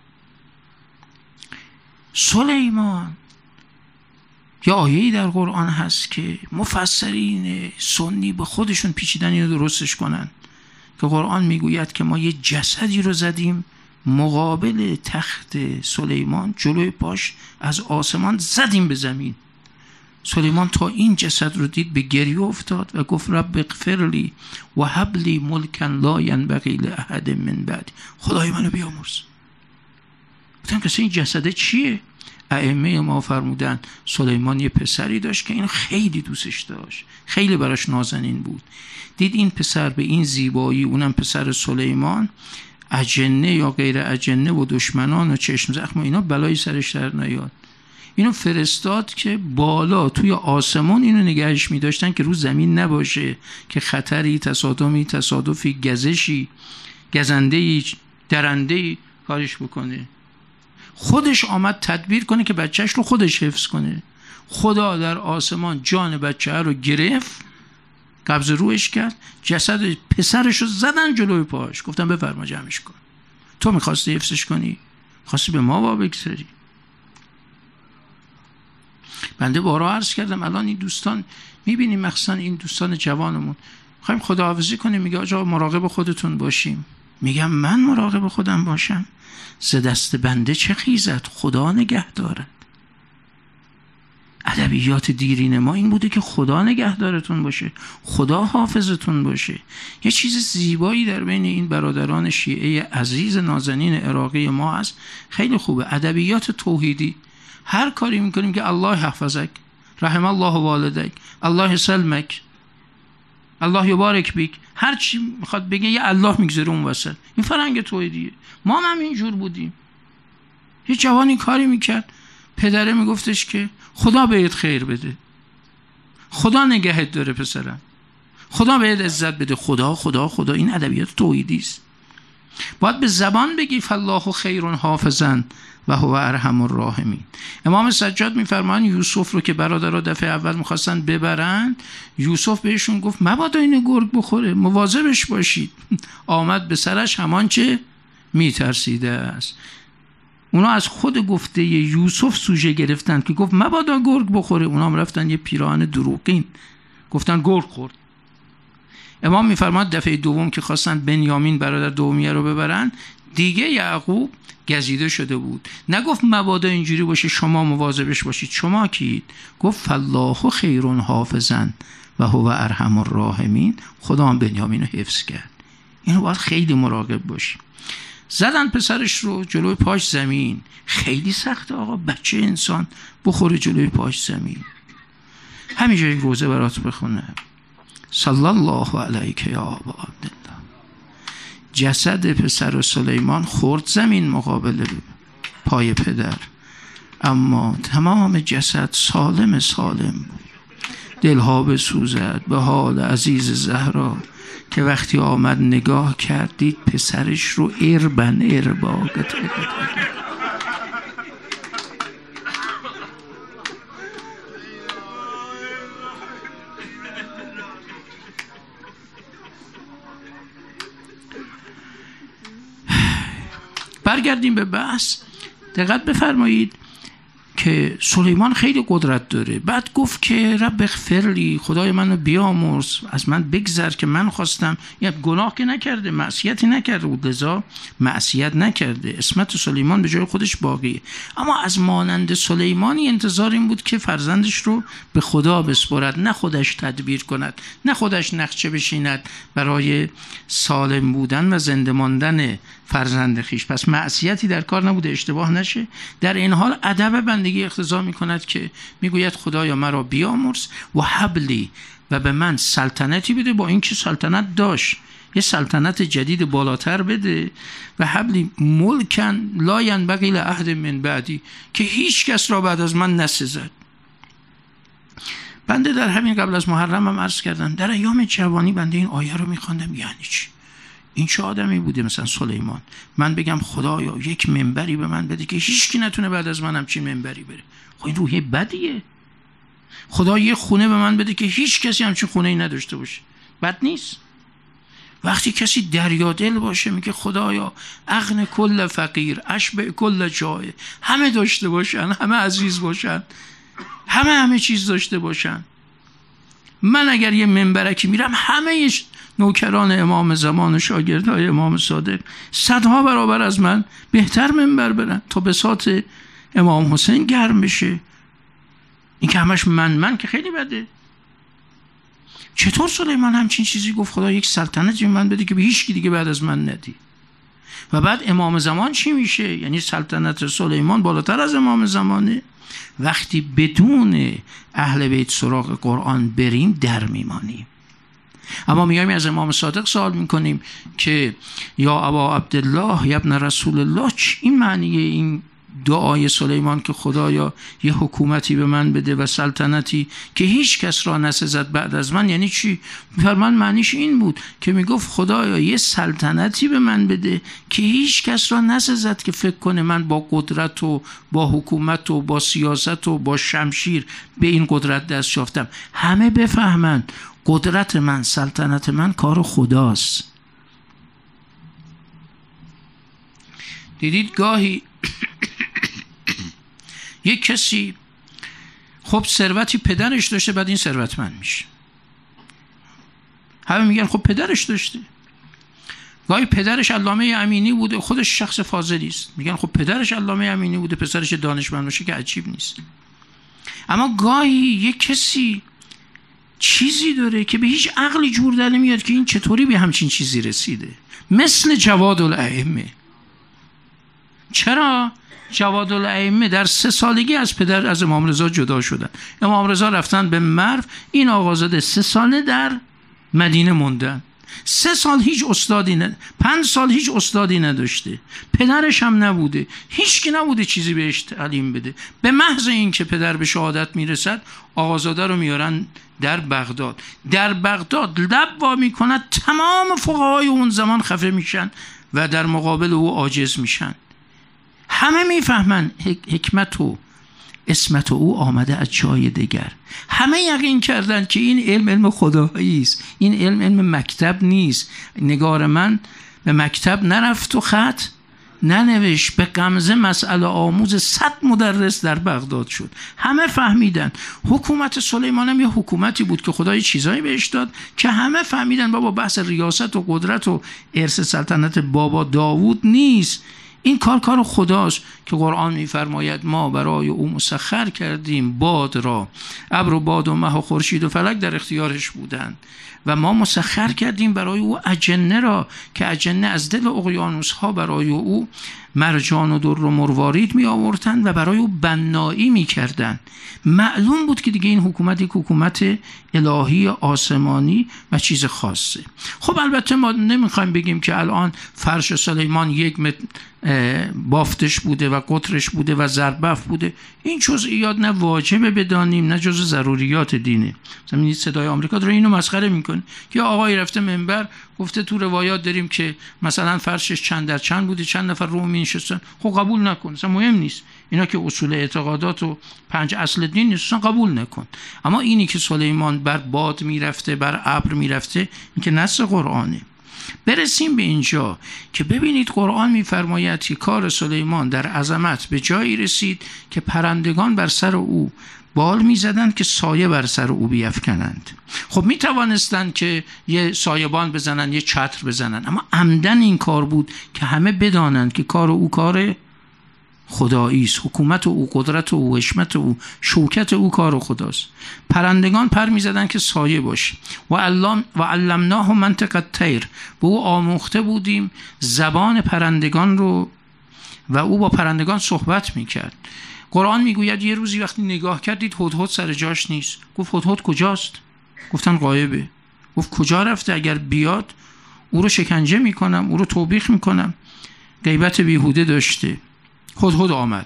سلیمان یا آیه‌ای در قرآن هست که مفسرین سنی به خودشون پیچیدن اینو درستش کنن که قرآن میگوید که ما یه جسدی رو زدیم مقابل تخت سلیمان، جلوی پاش از آسمان زدیم به زمین. سلیمان تا این جسد رو دید به گریه افتاد و گفت رب اغفر لی و هب لی ملکا لا ینبغی لاحد من بعد. خدای منو بیامرز. گفتم که این جسده چیه؟ ائمه ما فرمودن سلیمان یه پسری داشت که اینو خیلی دوستش داشت، خیلی براش نازنین بود. دید این پسر به این زیبایی، اونم پسر سلیمان، اجنه یا غیر اجنه و دشمنان و چشم زخم و اینا بلایی سرش در نیاد. اینو فرستاد که بالا توی آسمان اینو نگهش می داشتن که رو زمین نباشه که خطری، تصادمی، تصادفی، گزشی، گزندهی، درندهی کارش بکنه. خودش آمد تدبیر کنه که بچهش رو خودش حفظ کنه. خدا در آسمان جان بچه رو گرفت، قبض روش کرد، جسد پسرش رو زدن جلوی پاش. گفتم بفرما جمعش کن. تو میخواستی حفظش کنی؟ خواستی به ما وابگذاری؟ بنده بارها عرض کردم الان این دوستان میبینیم، مخصوصا این دوستان جوانمون، خواهیم خداحافظی کنیم، میگه آقا مراقب خودتون باشیم. میگم من مراقب خودم باشم؟ ز دست بنده چه خیزد، خدا نگه دارد. ادبیات دیرین ما این بوده که خدا نگهدارتون باشه، خدا حافظتون باشه. یه چیز زیبایی در بین این برادران شیعه عزیز نازنین عراقی ما هست، خیلی خوبه. ادبیات توحیدی، هر کاری میکنیم که الله حفظک، رحم الله والدک، الله سلمک، الله یبارک بیک، هر چی میخواد بگه یه الله میگذاره اون وسط. این فرهنگ توحیدیه. ما هم اینجور بودیم. یه جوانی کاری میکرد، پدره میگفتش که خدا بهت خیر بده، خدا نگهت داره پسرم، خدا بهت عزت بده، خدا خدا خدا. این ادبیات توحیدی است. باید به زبان بگی فالله خیر حافظا و هو ارحم الراحمین. امام سجاد میفرمان یوسف رو که برادرها دفعه اول میخواستن ببرن، یوسف بهشون گفت مبادا اینو گرگ بخوره، مواظبش باشید. آمد به سرش همان چه میترسیده است. اونا از خود گفته یوسف سوژه گرفتن که گفت مبادا گرگ بخوره، اونا هم رفتن یه پیراهن دروغین گفتن گرگ خورد. امام میفرماد دفعه دوم که خواستن بنیامین برادر دومیه رو ببرن، دیگه یعقوب گزیده شده بود. نگفت مبادا اینجوری باشه شما مواظبش باشید. شما کیید؟ گفت فالله خیر حافظا و هو ارحم الراحمین. خدا هم بنیامین رو حفظ کرد. اینو باید خیلی مراقب باشیم. زدن پسرش رو جلوی پاش زمین. خیلی سخته آقا بچه انسان بخوره جلوی پاش زمین. همینجا این روزه برات بخونه. صلی الله علیک یا ابا عبدالله. جسد پسر سلیمان خورد زمین مقابل پای پدر، اما تمام جسد سالم سالم بود. دلها بسوزد به حال عزیز زهرا که وقتی آمد نگاه کردید پسرش رو اربن اربا. برگردیم به بحث. دقت بفرمایید که سلیمان خیلی قدرت داره. بعد گفت که رب اغفرلی، خدای منو بیامرز، از من بگذر که من خواستم. یعنی گناه که نکرده، معصیتی نکرده بود، لذا معصیت نکرده. عصمت سلیمان به جای خودش باقیه. اما از مانند سلیمانی انتظار این بود که فرزندش رو به خدا بسپرد، نه خودش تدبیر کند، نه خودش نقشه بشیند برای سالم بودن و زنده ماندن فرزند خیش. پس معصیتی در کار نبوده، اشتباه نشه. در این حال ادب بندگی اقتضا میکند که میگوید خدایا مرا بیامرز و حبلی، و به من سلطنتی بده، با اینکه سلطنت داشت، یه سلطنت جدید بالاتر بده. و حبلی ملکن لا ینبغی لأحد من بعدی، که هیچ کس را بعد از من نسزد. بنده در همین قبل از محرم هم عرض کردم، در ایام جوانی بنده این آیه رو میخواندم، یعنی چی؟ این چه آدمی بوده مثلا سلیمان؟ من بگم خدایا یک منبری به من بده که هیچ کی نتونه بعد از من همچین منبری بره. خب این روحیه بدیه. خدا یه خونه به من بده که هیچ کسی همچین خونه ای نداشته باشه، بد نیست. وقتی کسی دریادل باشه میگه خدایا اغن کل فقیر اشبع کل جای، همه داشته باشن، همه عزیز باشن، همه همه چیز داشته باشن. من اگر یه منبرکی میرم همه نوکران امام زمان و شاگردهای امام صادق صدها برابر از من بهتر منبر برن تا بساط امام حسین گرم بشه. این که همش من من که خیلی بده. چطور سلیمان همچین چیزی گفت خدا یک سلطنتی من بده که به هیچ کی دیگه بعد از من ندی؟ و بعد امام زمان چی میشه؟ یعنی سلطنت سلیمان بالاتر از امام زمانه. وقتی بدون اهل بیت سراغ قرآن بریم در میمانیم. اما میایم از امام صادق سوال میکنیم که یا ابا عبدالله یا ابن رسول الله، چی این معنیه این دعای سلیمان که خدایا یه حکومتی به من بده و سلطنتی که هیچ کس را نسزد بعد از من؟ یعنی چی؟ فرمان معنیش این بود که میگفت خدایا یه سلطنتی به من بده که هیچ کس را نسزد که فکر کنه من با قدرت و با حکومت و با سیاست و با شمشیر به این قدرت دست یافتم. همه بفهمن قدرت من، سلطنت من کار خداست. دیدید گاهی یک کسی خب ثروتی پدرش داشته، بعد این ثروتمند میشه. همه میگن خب پدرش داشته. گاهی پدرش علامه امینی بوده، خودش شخص فاضلی است، میگن خب پدرش علامه امینی بوده، پسرش دانشمند باشه که عجیب نیست. اما گاهی یک کسی چیزی داره که به هیچ عقلی جور در نمیاد که این چطوری به همچین چیزی رسیده. مثل جواد الائمه. چرا؟ جواد الائمه در سه سالگی از پدر از امام رضا جدا شدن. امام رضا رفتن به مرو، این آقازاده سه ساله در مدینه موندن. سه سال هیچ استادی نه، پنج سال هیچ استادی نداشته، پدرش هم نبوده، هیچ کی نبوده چیزی بهش تعلیم بده. به محض این که پدر به شهادت میرسد، آقازاده رو میارن در بغداد. در بغداد لب وا میکند، تمام فقهای اون زمان خفه میشن و در مقابل او عاجز میشن. همه میفهمن حکمت و اسمت او آمده از جای دیگر. همه یقین کردن که این علم علم خدایی است، این علم علم مکتب نیست. نگار من به مکتب نرفت و خط ننوشت، به غمزه مسئله آموز صد مدرس در بغداد شد. همه فهمیدن حکومت سلیمان هم یه حکومتی بود که خدای چیزایی بهش داد که همه فهمیدن بابا بحث ریاست و قدرت و ارث سلطنت بابا داوود نیست، این کار کار خداست که قرآن می‌فرماید ما برای او مسخر کردیم باد را. ابر و باد و مه و خورشید و فلک در اختیارش بودند و ما مسخر کردیم برای او اجنه را که اجنه از دل اقیانوس ها برای او مرجان و در و مروارید می آوردن و برای او بنایی می کردن. معلوم بود که دیگه این حکومت یک حکومت الهی آسمانی و چیز خاصه. خب البته ما نمیخوایم بگیم که الان فرش سلیمان یک متر بافتش بوده و قطرش بوده و زربف بوده. این جزئیات نه واجبه بدانیم نه جزء ضروریات دینه. مثلا صدای آمریکا داره اینو مسخره میکنه که آقای رفته منبر گفته تو روایات داریم که مثلا فرشش چند در چند بوده، چند نفر رو می‌نشستن. خب قبول نکن، مثلا مهم نیست. اینا که اصول اعتقادات و پنج اصل دین نیستن، قبول نکن. اما اینی که سلیمان بر باد میرفته، بر ابر میرفته، این که نص قرآنه. برسیم به اینجا که ببینید قرآن میفرماید که کار سلیمان در عظمت به جایی رسید که پرندگان بر سر او بال میزدند که سایه بر سر او بیفکنند. خب میتوانستند که یه سایبان بزنن، یه چتر بزنن، اما عمدن این کار بود که همه بدانند که کار او کار خدایی است، حکومت او، قدرت او، حشمت او، شوکت او کار خداست. پرندگان پر میزدن که سایه باشه. و علم و علمناه منطق الطیر، به او آموخته بودیم زبان پرندگان رو و او با پرندگان صحبت میکرد. قرآن میگوید یه روزی وقتی نگاه کردید هدهد سر جاش نیست. گفت هدهد کجاست؟ گفتن غایبه. گفت کجا رفته؟ اگر بیاد او رو شکنجه میکنم، او رو توبیخ میکنم. غیبت بیهوده داشته. هدهد آمد.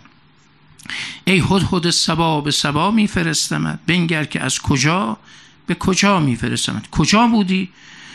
ای هدهد سبا به سبا میفرستمت، بنگر که از کجا به کجا میفرستمت. کجا بودی؟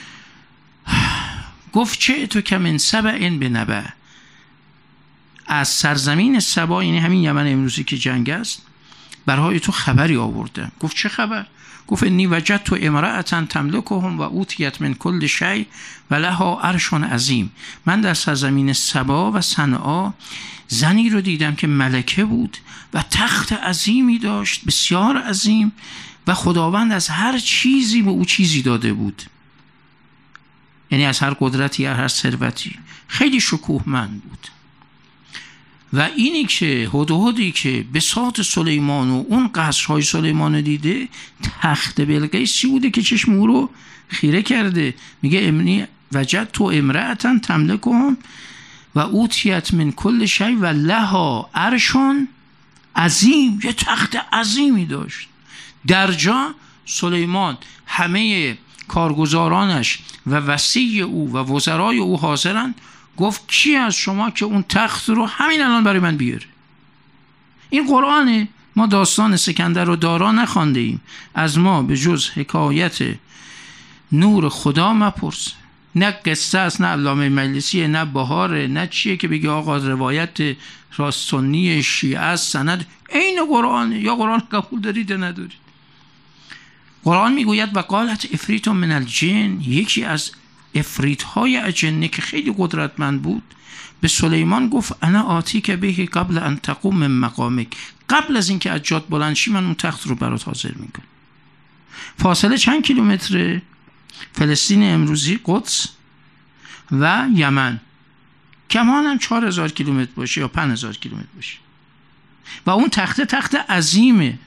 گفت چه تو که من سبع به نبع، از سرزمین سبا، یعنی همین یمن امروزی که جنگ است، برای تو خبری آوردم. گفت چه خبر؟ گفت انی وجدت امرأة تملکهم و اوتیت من کل شیء و لها عرش عظیم. من در سرزمین سبا و صنعا زنی رو دیدم که ملکه بود و تخت عظیمی داشت، بسیار عظیم، و خداوند از هر چیزی به او چیزی داده بود، یعنی از هر قدرتی، از هر ثروتی، خیلی شکوهمند بود. و اینی که هدهدی که بساط سلیمان و اون قصرهای سلیمان دیده، تخت بلقیس چی بوده که چشم او رو خیره کرده؟ میگه امنی وجدت تو امرأة تملکهم و اوتیت من کل شیء و لها عرش عظیم. یه تخت عظیمی داشت. در جا سلیمان همه کارگزارانش و وصی او و وزرای او حاضرن. گفت کی از شما که اون تخت رو همین الان برای من بیاره؟ این قرآنه. ما داستان سکندر رو دارا نخوانده ایم. از ما به جز حکایت نور خدا مپرس. نه قصه است، نه علامه مجلسیه، نه بهاره، نه چیه که بگی آقا روایت راست سنی شیعه است، سند این قرآنه. یا قرآن قبول دارید ندارید. قرآن میگوید و قالت افریت من الجن، یکی از افریت های اجنه که خیلی قدرتمند بود، به سلیمان گفت انا آتی که بهی قبل ان تقوم من مقامک، قبل از اینکه از جات بلند شی من اون تخت رو برات حاضر میکنم. فاصله چند کیلومتره؟ فلسطین امروزی، قدس و یمن، کمان هم چهار هزار کیلومتر باشه یا پنج هزار کیلومتر باشه و اون تخته تخت عظیمه.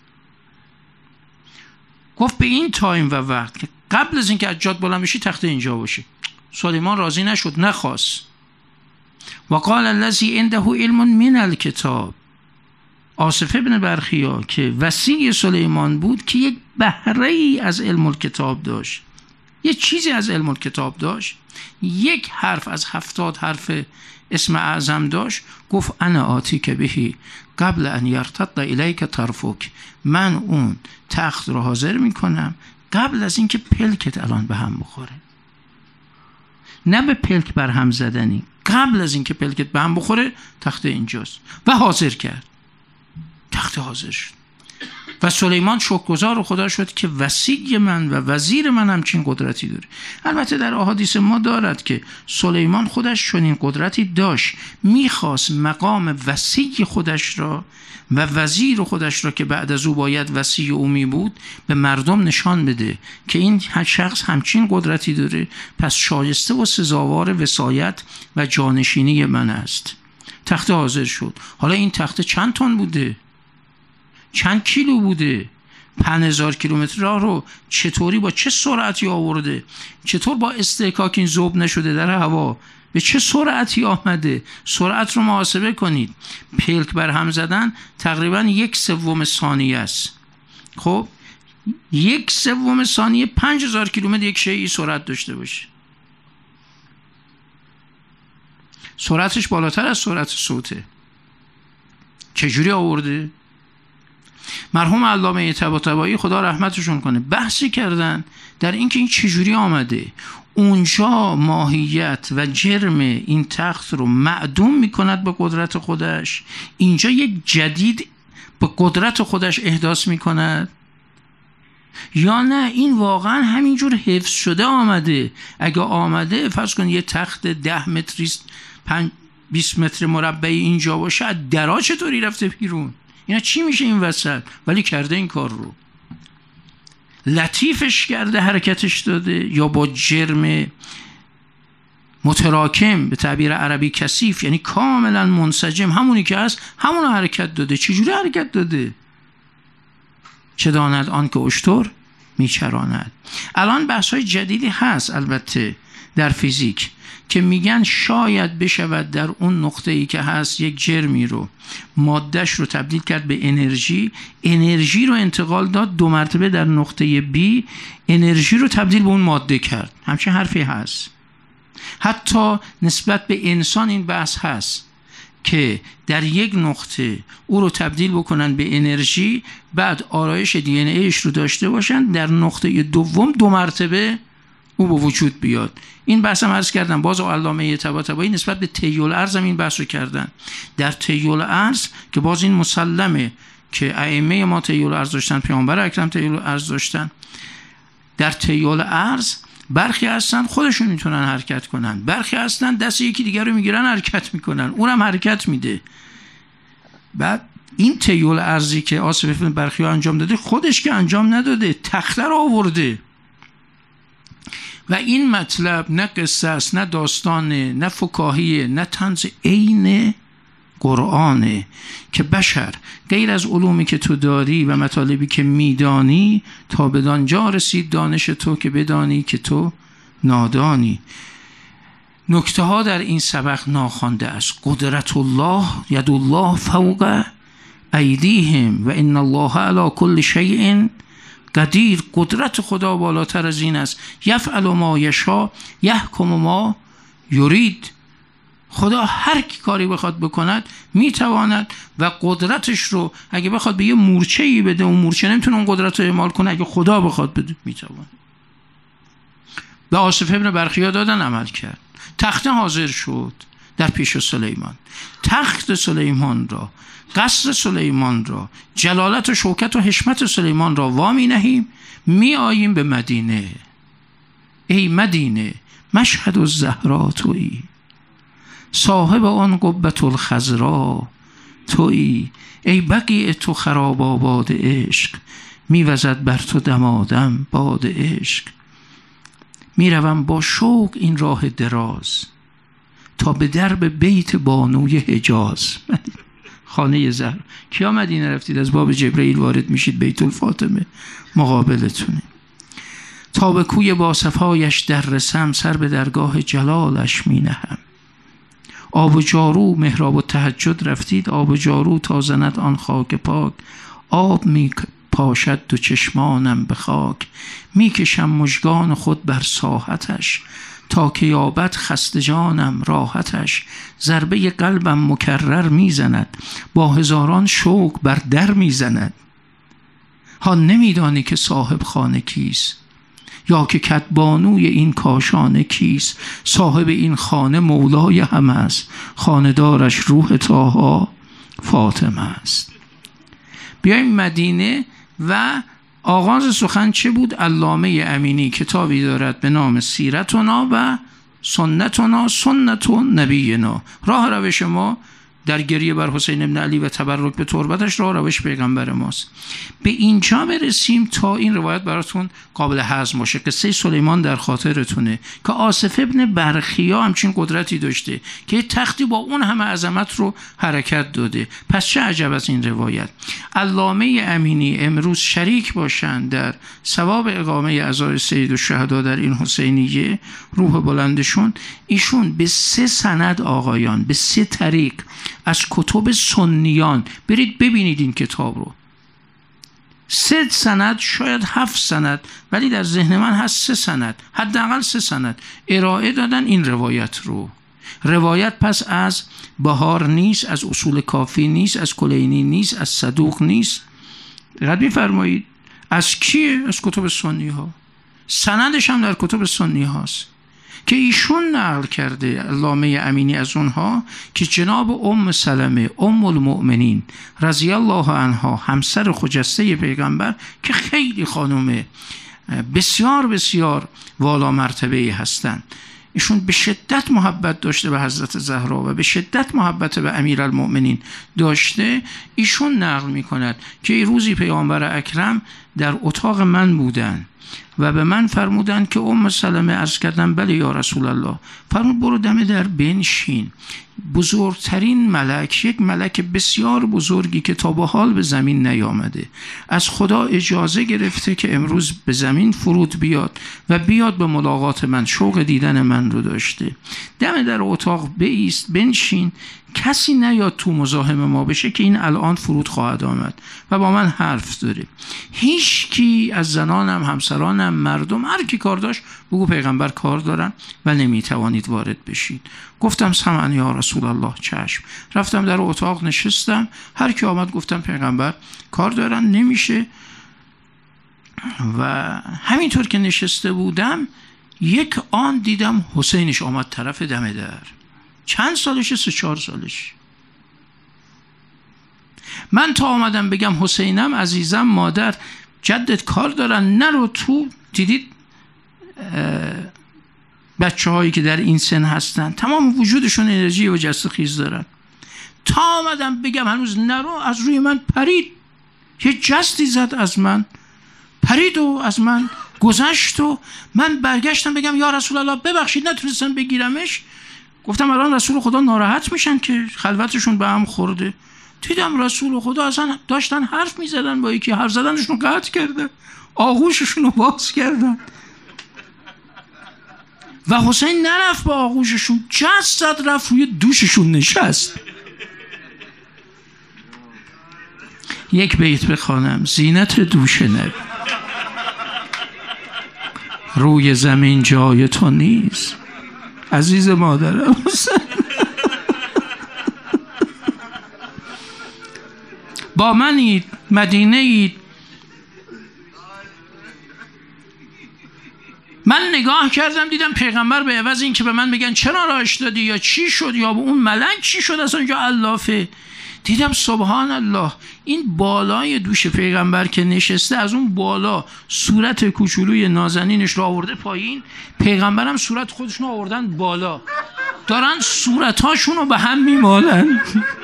گفت به این تایم و وقت که قبل از اینکه از جات بلند بشی تخته اینجا باشه. سلیمان راضی نشد، نخواست. و قال الذی عنده علم من الکتاب، آصف ابن برخیا که وصی سلیمان بود که یک بهره ای از علم الکتاب داشت، یه چیزی از علم الکتاب داشت، یک حرف از هفتاد حرف اسم اعظم داشت، گفت انا آتی که بهی قبل ان یرتد الیک طرفک، من اون تخت رو حاضر میکنم قبل از اینکه پلکت الان به هم بخوره. نه به پلک بر هم زدنی، قبل از اینکه پلکت به هم بخوره تخت اینجاست. و حاضر کرد، تخت حاضر شد و سلیمان شکرگزار خدا شد که وصی من و وزیر من همچین قدرتی داره. البته در احادیث ما دارد که سلیمان خودش چنین قدرتی داشت، میخواست مقام وصی خودش را و وزیر خودش را که بعد از او باید وصی اومی بود به مردم نشان بده که این شخص همچین قدرتی داره، پس شایسته و سزاوار وصایت و جانشینی من است. تخت حاضر شد. حالا این تخت چند تن بوده؟ چند کیلو بوده؟ پنج هزار کیلومتر راه رو چطوری با چه سرعتی آورده؟ چطور با استحکاک این ذوب نشده در هوا؟ به چه سرعتی آمده؟ سرعت رو محاسبه کنید. پلک بر هم زدن تقریبا یک سوم ثانیه است. خب یک سوم ثانیه پنج هزار کیلومتر یک شیء سرعت داشته باشه. سرعتش بالاتر از سرعت صوته. چجوری آورده؟ مرحوم علامه طباطبایی خدا رحمتشون کنه بحثی کردن در اینکه این چجوری آمده. اونجا ماهیت و جرم این تخت رو معدوم میکند به قدرت خودش، اینجا یک جدید به قدرت خودش احداث میکند، یا نه این واقعا همینجور حفظ شده آمده. اگه آمده فرض کن یه تخت ده متریست، بیست متر مربعی اینجا باشه، درا چطوری رفته بیرون؟ اینا چی میشه این وسط؟ ولی کرده این کار رو، لطیفش کرده، حرکتش داده، یا با جرم متراکم به تعبیر عربی کثیف، یعنی کاملا منسجم، همونی که هست همونو حرکت داده. چجوری حرکت داده؟ چه داند آن که اشتر میچراند. الان بحث‌های جدیدی هست البته در فیزیک که میگن شاید بشود در اون نقطه‌ای که هست یک جرمی رو، مادهش رو تبدیل کرد به انرژی، انرژی رو انتقال داد دو مرتبه در نقطه بی، انرژی رو تبدیل به اون ماده کرد. همچین حرفی هست. حتی نسبت به انسان این بحث هست که در یک نقطه او رو تبدیل بکنن به انرژی، بعد آرایش دی ان ایش رو داشته باشن، در نقطه دوم دو مرتبه او به وجود بیاد. این بحث هم عرض کردم، باز علامه طباطبایی نسبت به طی الارض هم این بحث رو کردن. در طی الارض که باز این مسلمه که ائمه ما طی الارض داشتن، پیامبر اکرم طی الارض داشتن، در طی الارض برخی هستن خودشون میتونن حرکت کنن، برخی هستن دست یکی دیگر رو میگیرن حرکت میکنن، اونم حرکت میده. بعد این طی الارضی که آصف ابن برخیا انجام داده، خودش که انجام نداده، تخته رو آورده. و این مطلب نه قصه است، نه داستانه، نه فکاهیه، نه طنز، عین قرآنه که بشر غیر از علومی که تو داری و مطالبی که میدانی، تا بدان جا رسید دانش تو که بدانی که تو نادانی. نکته ها در این سبق ناخوانده است. قدرت الله، ید الله فوق ایدیهم و ان الله علی کل شیء قدیر. قدرت خدا بالاتر از این است. یفعل ما یشاء یحکم ما یرید. خدا هر کی کاری بخواد بکند میتواند و قدرتش رو اگه بخواد به یه مورچه‌ای بده، اون مورچه نمیتونه اون قدرت رو اعمال کنه. اگه خدا بخواد بده میتواند. به آصف ابن برخیا دادن، عمل کرد. تخت حاضر شد در پیش سلیمان. تخت سلیمان را، قصر سلیمان را، جلالت و شوکت و حشمت سلیمان را وامی نهیم، می آییم به مدینه. ای مدینه، مشهد الزهرا تویی، صاحب آن قبة الخضرا تویی. ای بقیع تو خراب آباد عشق، میوزد بر تو دمادم باد عشق. میروم با شوق این راه دراز، تا به درب بیت بانوی حجاز. خانه زهرا. کیا مدینه رفتید از باب جبرئیل وارد میشید بیت الفاطمه مقابلتونه. تا به کوی باصفایش در رسم، سر به درگاه جلالش می نهم. آب و جارو محراب و تهجد رفتید، آب و جارو تا زند آن خاک پاک. آب می پاشد دو چشمانم به خاک، می کشم مژگان خود بر ساحتش. تا که یابد خسته جانم راحتش. ضربه قلبم مکرر می زند، با هزاران شوق بر در می زند. ها نمیدانی که صاحب خانه کیست، یا که کدبانوی این کاشانه کیست. صاحب این خانه مولای همه است، خانه‌دارش روح طاها فاطمه است. بیایم مدینه و آغاز سخن چه بود؟ علامه امینی کتابی دارد به نام سیرتنا و سنتنا سنت نبینا. راه روش ما در گریه بر حسین ابن علی و تبرک به تربتش راه روش پیغمبر ماست. به اینجا برسیم تا این روایت براتون قابل هضم باشه. قصه سلیمان در خاطرتونه که آصف ابن برخیا همچین قدرتی داشته که تختی با اون همه عظمت رو حرکت داده. پس چه عجب از این روایت. علامه امینی امروز شریک باشند در ثواب اقامه عزای سید الشهدا در این حسینیه روح بلندشون. ایشون به سه سند آقایان، به سه طریق از کتب سنیان، برید ببینید این کتاب رو، سه سند شاید هفت سند، ولی در ذهن من هست سه سند، حداقل سه سند ارائه دادن این روایت رو. روایت پس از بهار نیست، از اصول کافی نیست، از کلینی نیست، از صدوق نیست. دقت می‌فرمایید از کیه؟ از کتب سنی ها. سندش هم در کتب سنی هاست که ایشون نقل کرده علامه امینی از اونها که جناب ام سلمه ام المؤمنین رضی الله عنها، همسر خجسته پیغمبر که خیلی خانم بسیار بسیار والا مرتبه‌ای هستند، ایشون به شدت محبت داشته به حضرت زهرا و به شدت محبت به امیرالمؤمنین داشته. ایشون نقل می‌کند که روزی پیامبر اکرم در اتاق من بودن و به من فرمودند که ام سلمه عرض کردم بله یا رسول الله. فرمود برو دم در بنشین. بزرگترین ملک، یک ملک بسیار بزرگی که تا به حال به زمین نیامده، از خدا اجازه گرفته که امروز به زمین فرود بیاد و بیاد به ملاقات من، شوق دیدن من رو داشته. دم در اتاق بایست بنشین، کسی نیاد تو مزاحم ما بشه که این الان فرود خواهد آمد و با من حرف داره. هیچ کی از زنانم، همسرانم، مردم، هر کی کار داشت بگو پیغمبر کار دارن و نمیتوانید وارد بشید. گفتم سمعا یا رسول الله، چشم. رفتم در اتاق نشستم، هر کی آمد گفتم پیغمبر کار دارن نمیشه. و همینطور که نشسته بودم یک آن دیدم حسینش آمد طرف دم در. چند سالشه؟ سه چهار سالش. من تا آمدم بگم حسینم عزیزم مادر جدت کار دارن نرو تو. دیدید بچه هایی که در این سن هستن تمام وجودشون انرژی و جست خیز دارن. تا آمدم بگم هنوز نرو، از روی من پرید، یه جستی زد از من، پرید و از من گذشت و من برگشتم بگم یا رسول الله ببخشید نتونستم بگیرمش. گفتم الان رسول خدا ناراحت میشن که خلوتشون به هم خورده. دیدم رسول خدا اصلا داشتن حرف میزدن با یکی، حرف زدنشون قطع کردن، آغوششون رو باز کردن و حسین نرفت با آغوششون، جست زد رفت روی دوششون نشست. یک بیت بخوانم: زینت دوش نبی روی زمین جای تو نیست عزیز مادرم. با منید، مدینه اید. من نگاه کردم دیدم پیغمبر به عوض این که به من بگن چرا راهش دادی یا چی شد یا به اون ملک چی شد اصلا یا علافه، دیدم سبحان الله این بالای دوش پیغمبر که نشسته، از اون بالا صورت کوچولوی نازنینش رو آورده پایین، پیغمبرم صورت خودشون رو آوردن بالا. دارن صورتاشون رو به هم میمالن.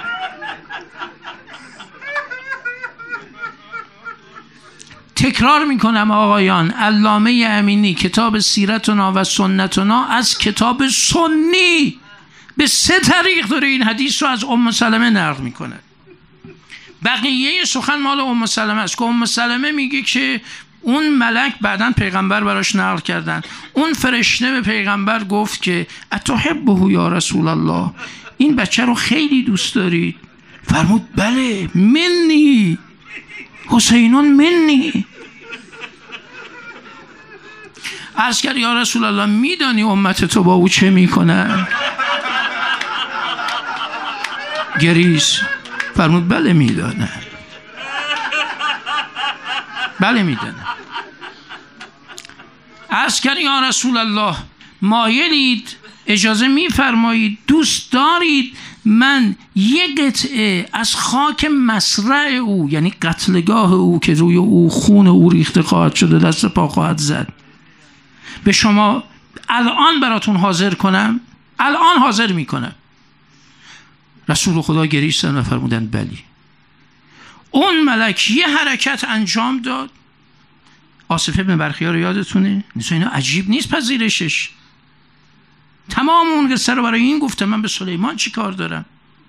تکرار میکنم آقایان، علامه امینی کتاب سیرتنا و سنتنا از کتاب سنی به سه طریق داره این حدیث رو از ام سلمه نقل میکنه. بقیه سخن مال ام سلمه است که ام سلمه میگه که اون ملک بعداً پیغمبر براش نقل کردن، اون فرشته به پیغمبر گفت که اتحبه یا رسول الله، این بچه رو خیلی دوست دارید؟ فرمود بله، منی حسینون منی. عرض کرد یا رسول الله میدانی امت تو با او چه میکنن؟ گریز. فرمود بله میدانه، بله میدانه. عرض کرد یا رسول الله مایلید، اجازه میفرمایید، دوست دارید من یک قطعه از خاک مصرع او، یعنی قتلگاه او که روی او خون او ریخته خواهد شده، دست پا خواهد زد، به شما الان براتون حاضر کنم؟ الان حاضر میکنم. رسول خدا گریستن و فرمودند بلی. اون ملک یه حرکت انجام داد. آصف ابن برخیا رو یادتونه؟ نیست اینا عجیب نیست پذیرشش. تمام اون قصه رو برای این گفته من به سلیمان چی کار دارم.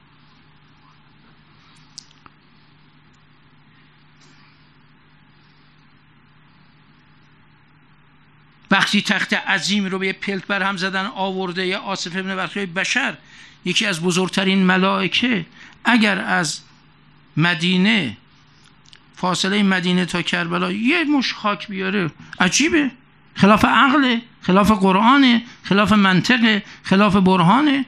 وقتی تخت عظیم رو به یه پلک برهم زدن آورده، یه آصف ابن برخیای بشر، یکی از بزرگترین ملائکه، اگر از مدینه، فاصله مدینه تا کربلا یه مش خاک بیاره، عجیبه، خلاف عقله، خلاف قرآنه، خلاف منطقه، خلاف برهانه.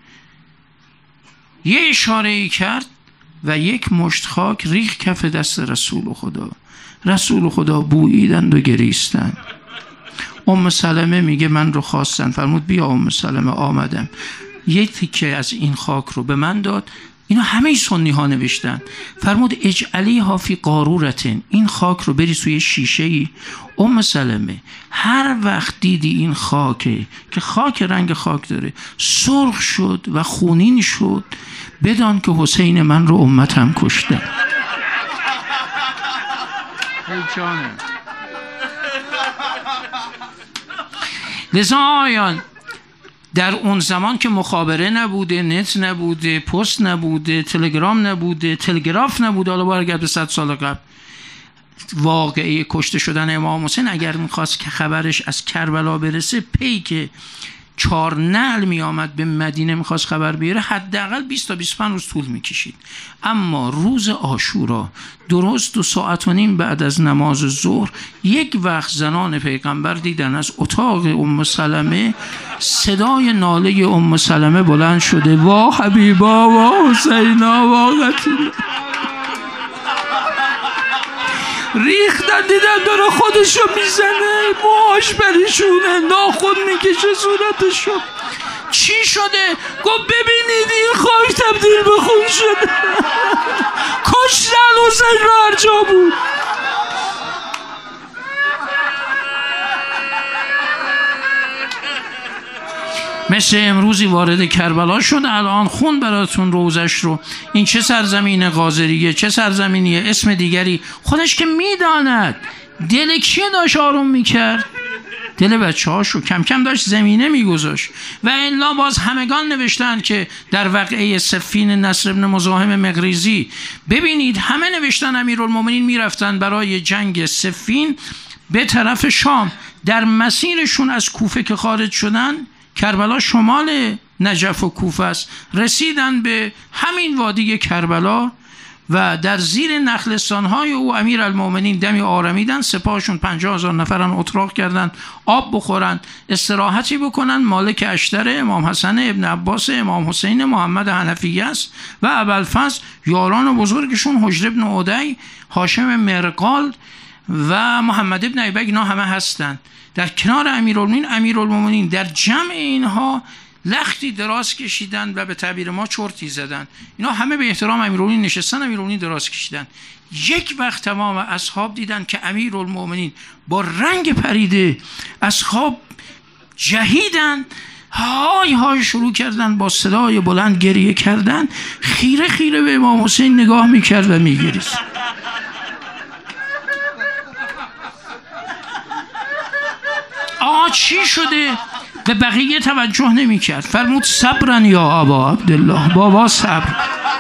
یه اشاره ای کرد و یک مشت خاک ریخ کف دست رسول خدا. رسول خدا بوییدند و گریستند. ام سلمه میگه من رو خواستن، فرمود بیا ام سلمه، آمدم. یه تیکه از این خاک رو به من داد. اینو همه سنی ها نوشتن. فرمود اجعلی ها فی قارورتن، این خاک رو بری توی شیشه ای. ام سلمه هر وقت دیدی این خاکه که خاک رنگ خاک داره سرخ شد و خونین شد، بدان که حسین من رو امتم کشته. ای جانم. لذا آیان در اون زمان که مخابره نبوده، نت نبوده، پست نبوده، تلگرام نبوده، تلگراف نبوده، حالا برگرد به صد سال قبل، واقعه کشته شدن امام حسین اگر میخواست که خبرش از کربلا برسه، پی که چهار نعل می آمد به مدینه میخواست خبر بیاره، حداقل بیست تا بیست و پنج روز طول میکشید. اما روز عاشورا درست دو ساعت و نیم بعد از نماز ظهر، یک وقت زنان پیغمبر دیدن از اتاق ام سلمه صدای ناله ام سلمه بلند شده، وا حبیبا وا حسینا وا قتیلا. ریختن، دیدن داره خودشو میزنه، موهاش پریشونه، ناخن میکشه صورتشو. چی شده؟ گفت ببینید این خاک تبدیل به خون شده. کشتن حسین رو هر جا بود. مثل امروزی وارد کربلا شد، الان خون براتون روزش رو. این چه سرزمین قاذریه، چه سرزمینیه، اسم دیگری خودش که میداند. دل کی داشت آروم میکرد؟ دل بچه هاشو کم کم داشت زمینه میگذاشت. و الا باز همگان نوشتن که در واقعه سفین نصر ابن مزاحم مقریزی، ببینید همه نوشتن امیرالمومنین میرفتن برای جنگ سفین به طرف شام. در مسیرشون از کوفه که خارج شدن، کربلا شمال نجف و کوفه است، رسیدن به همین وادی کربلا و در زیر نخلستانهای او امیرالمومنین دمی آرمیدن. سپاهشون پنجاه هزار نفرن، اتراق کردن آب بخورن، استراحتی بکنن. مالک اشتر، امام حسن ابن عباس، امام حسین محمد حنفیه است و ابوالفضل، یاران بزرگشون حجر ابن عدی، هاشم مرقال و محمد ابن ابی بکر، اینا همه هستند در کنار امیرالمومنین. امیرالمومنین در جمع اینها لختی دراز کشیدن و به تعبیر ما چرتی زدن. اینا همه به احترام امیرالمومنین نشستن، امیرالمومنین دراز کشیدن. یک وقت تمام اصحاب دیدن که امیرالمومنین با رنگ پریده از خواب جهیدن های های شروع کردن با صدای بلند گریه کردن. خیره خیره به امام حسین نگاه میکرد و میگریست. آقا چی شده؟ به بقیه توجه نمیکرد. فرمود صبرن یا ابا عبدالله، بابا صبر.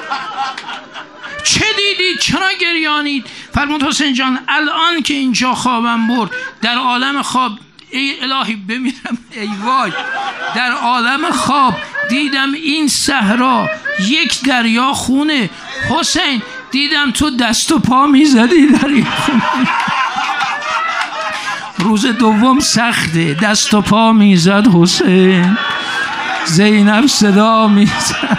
چه دیدید؟ چرا گریانید؟ فرمود حسین جان الان که اینجا خوابم برد، در عالم خواب، ای الهی بمیرم، ای وای، در عالم خواب دیدم این صحرا یک دریا خونه. حسین دیدم تو دست و پا میزدی در این خونه. روز دوم سخته، دست و پا میزد حسین، زینب صدا میزد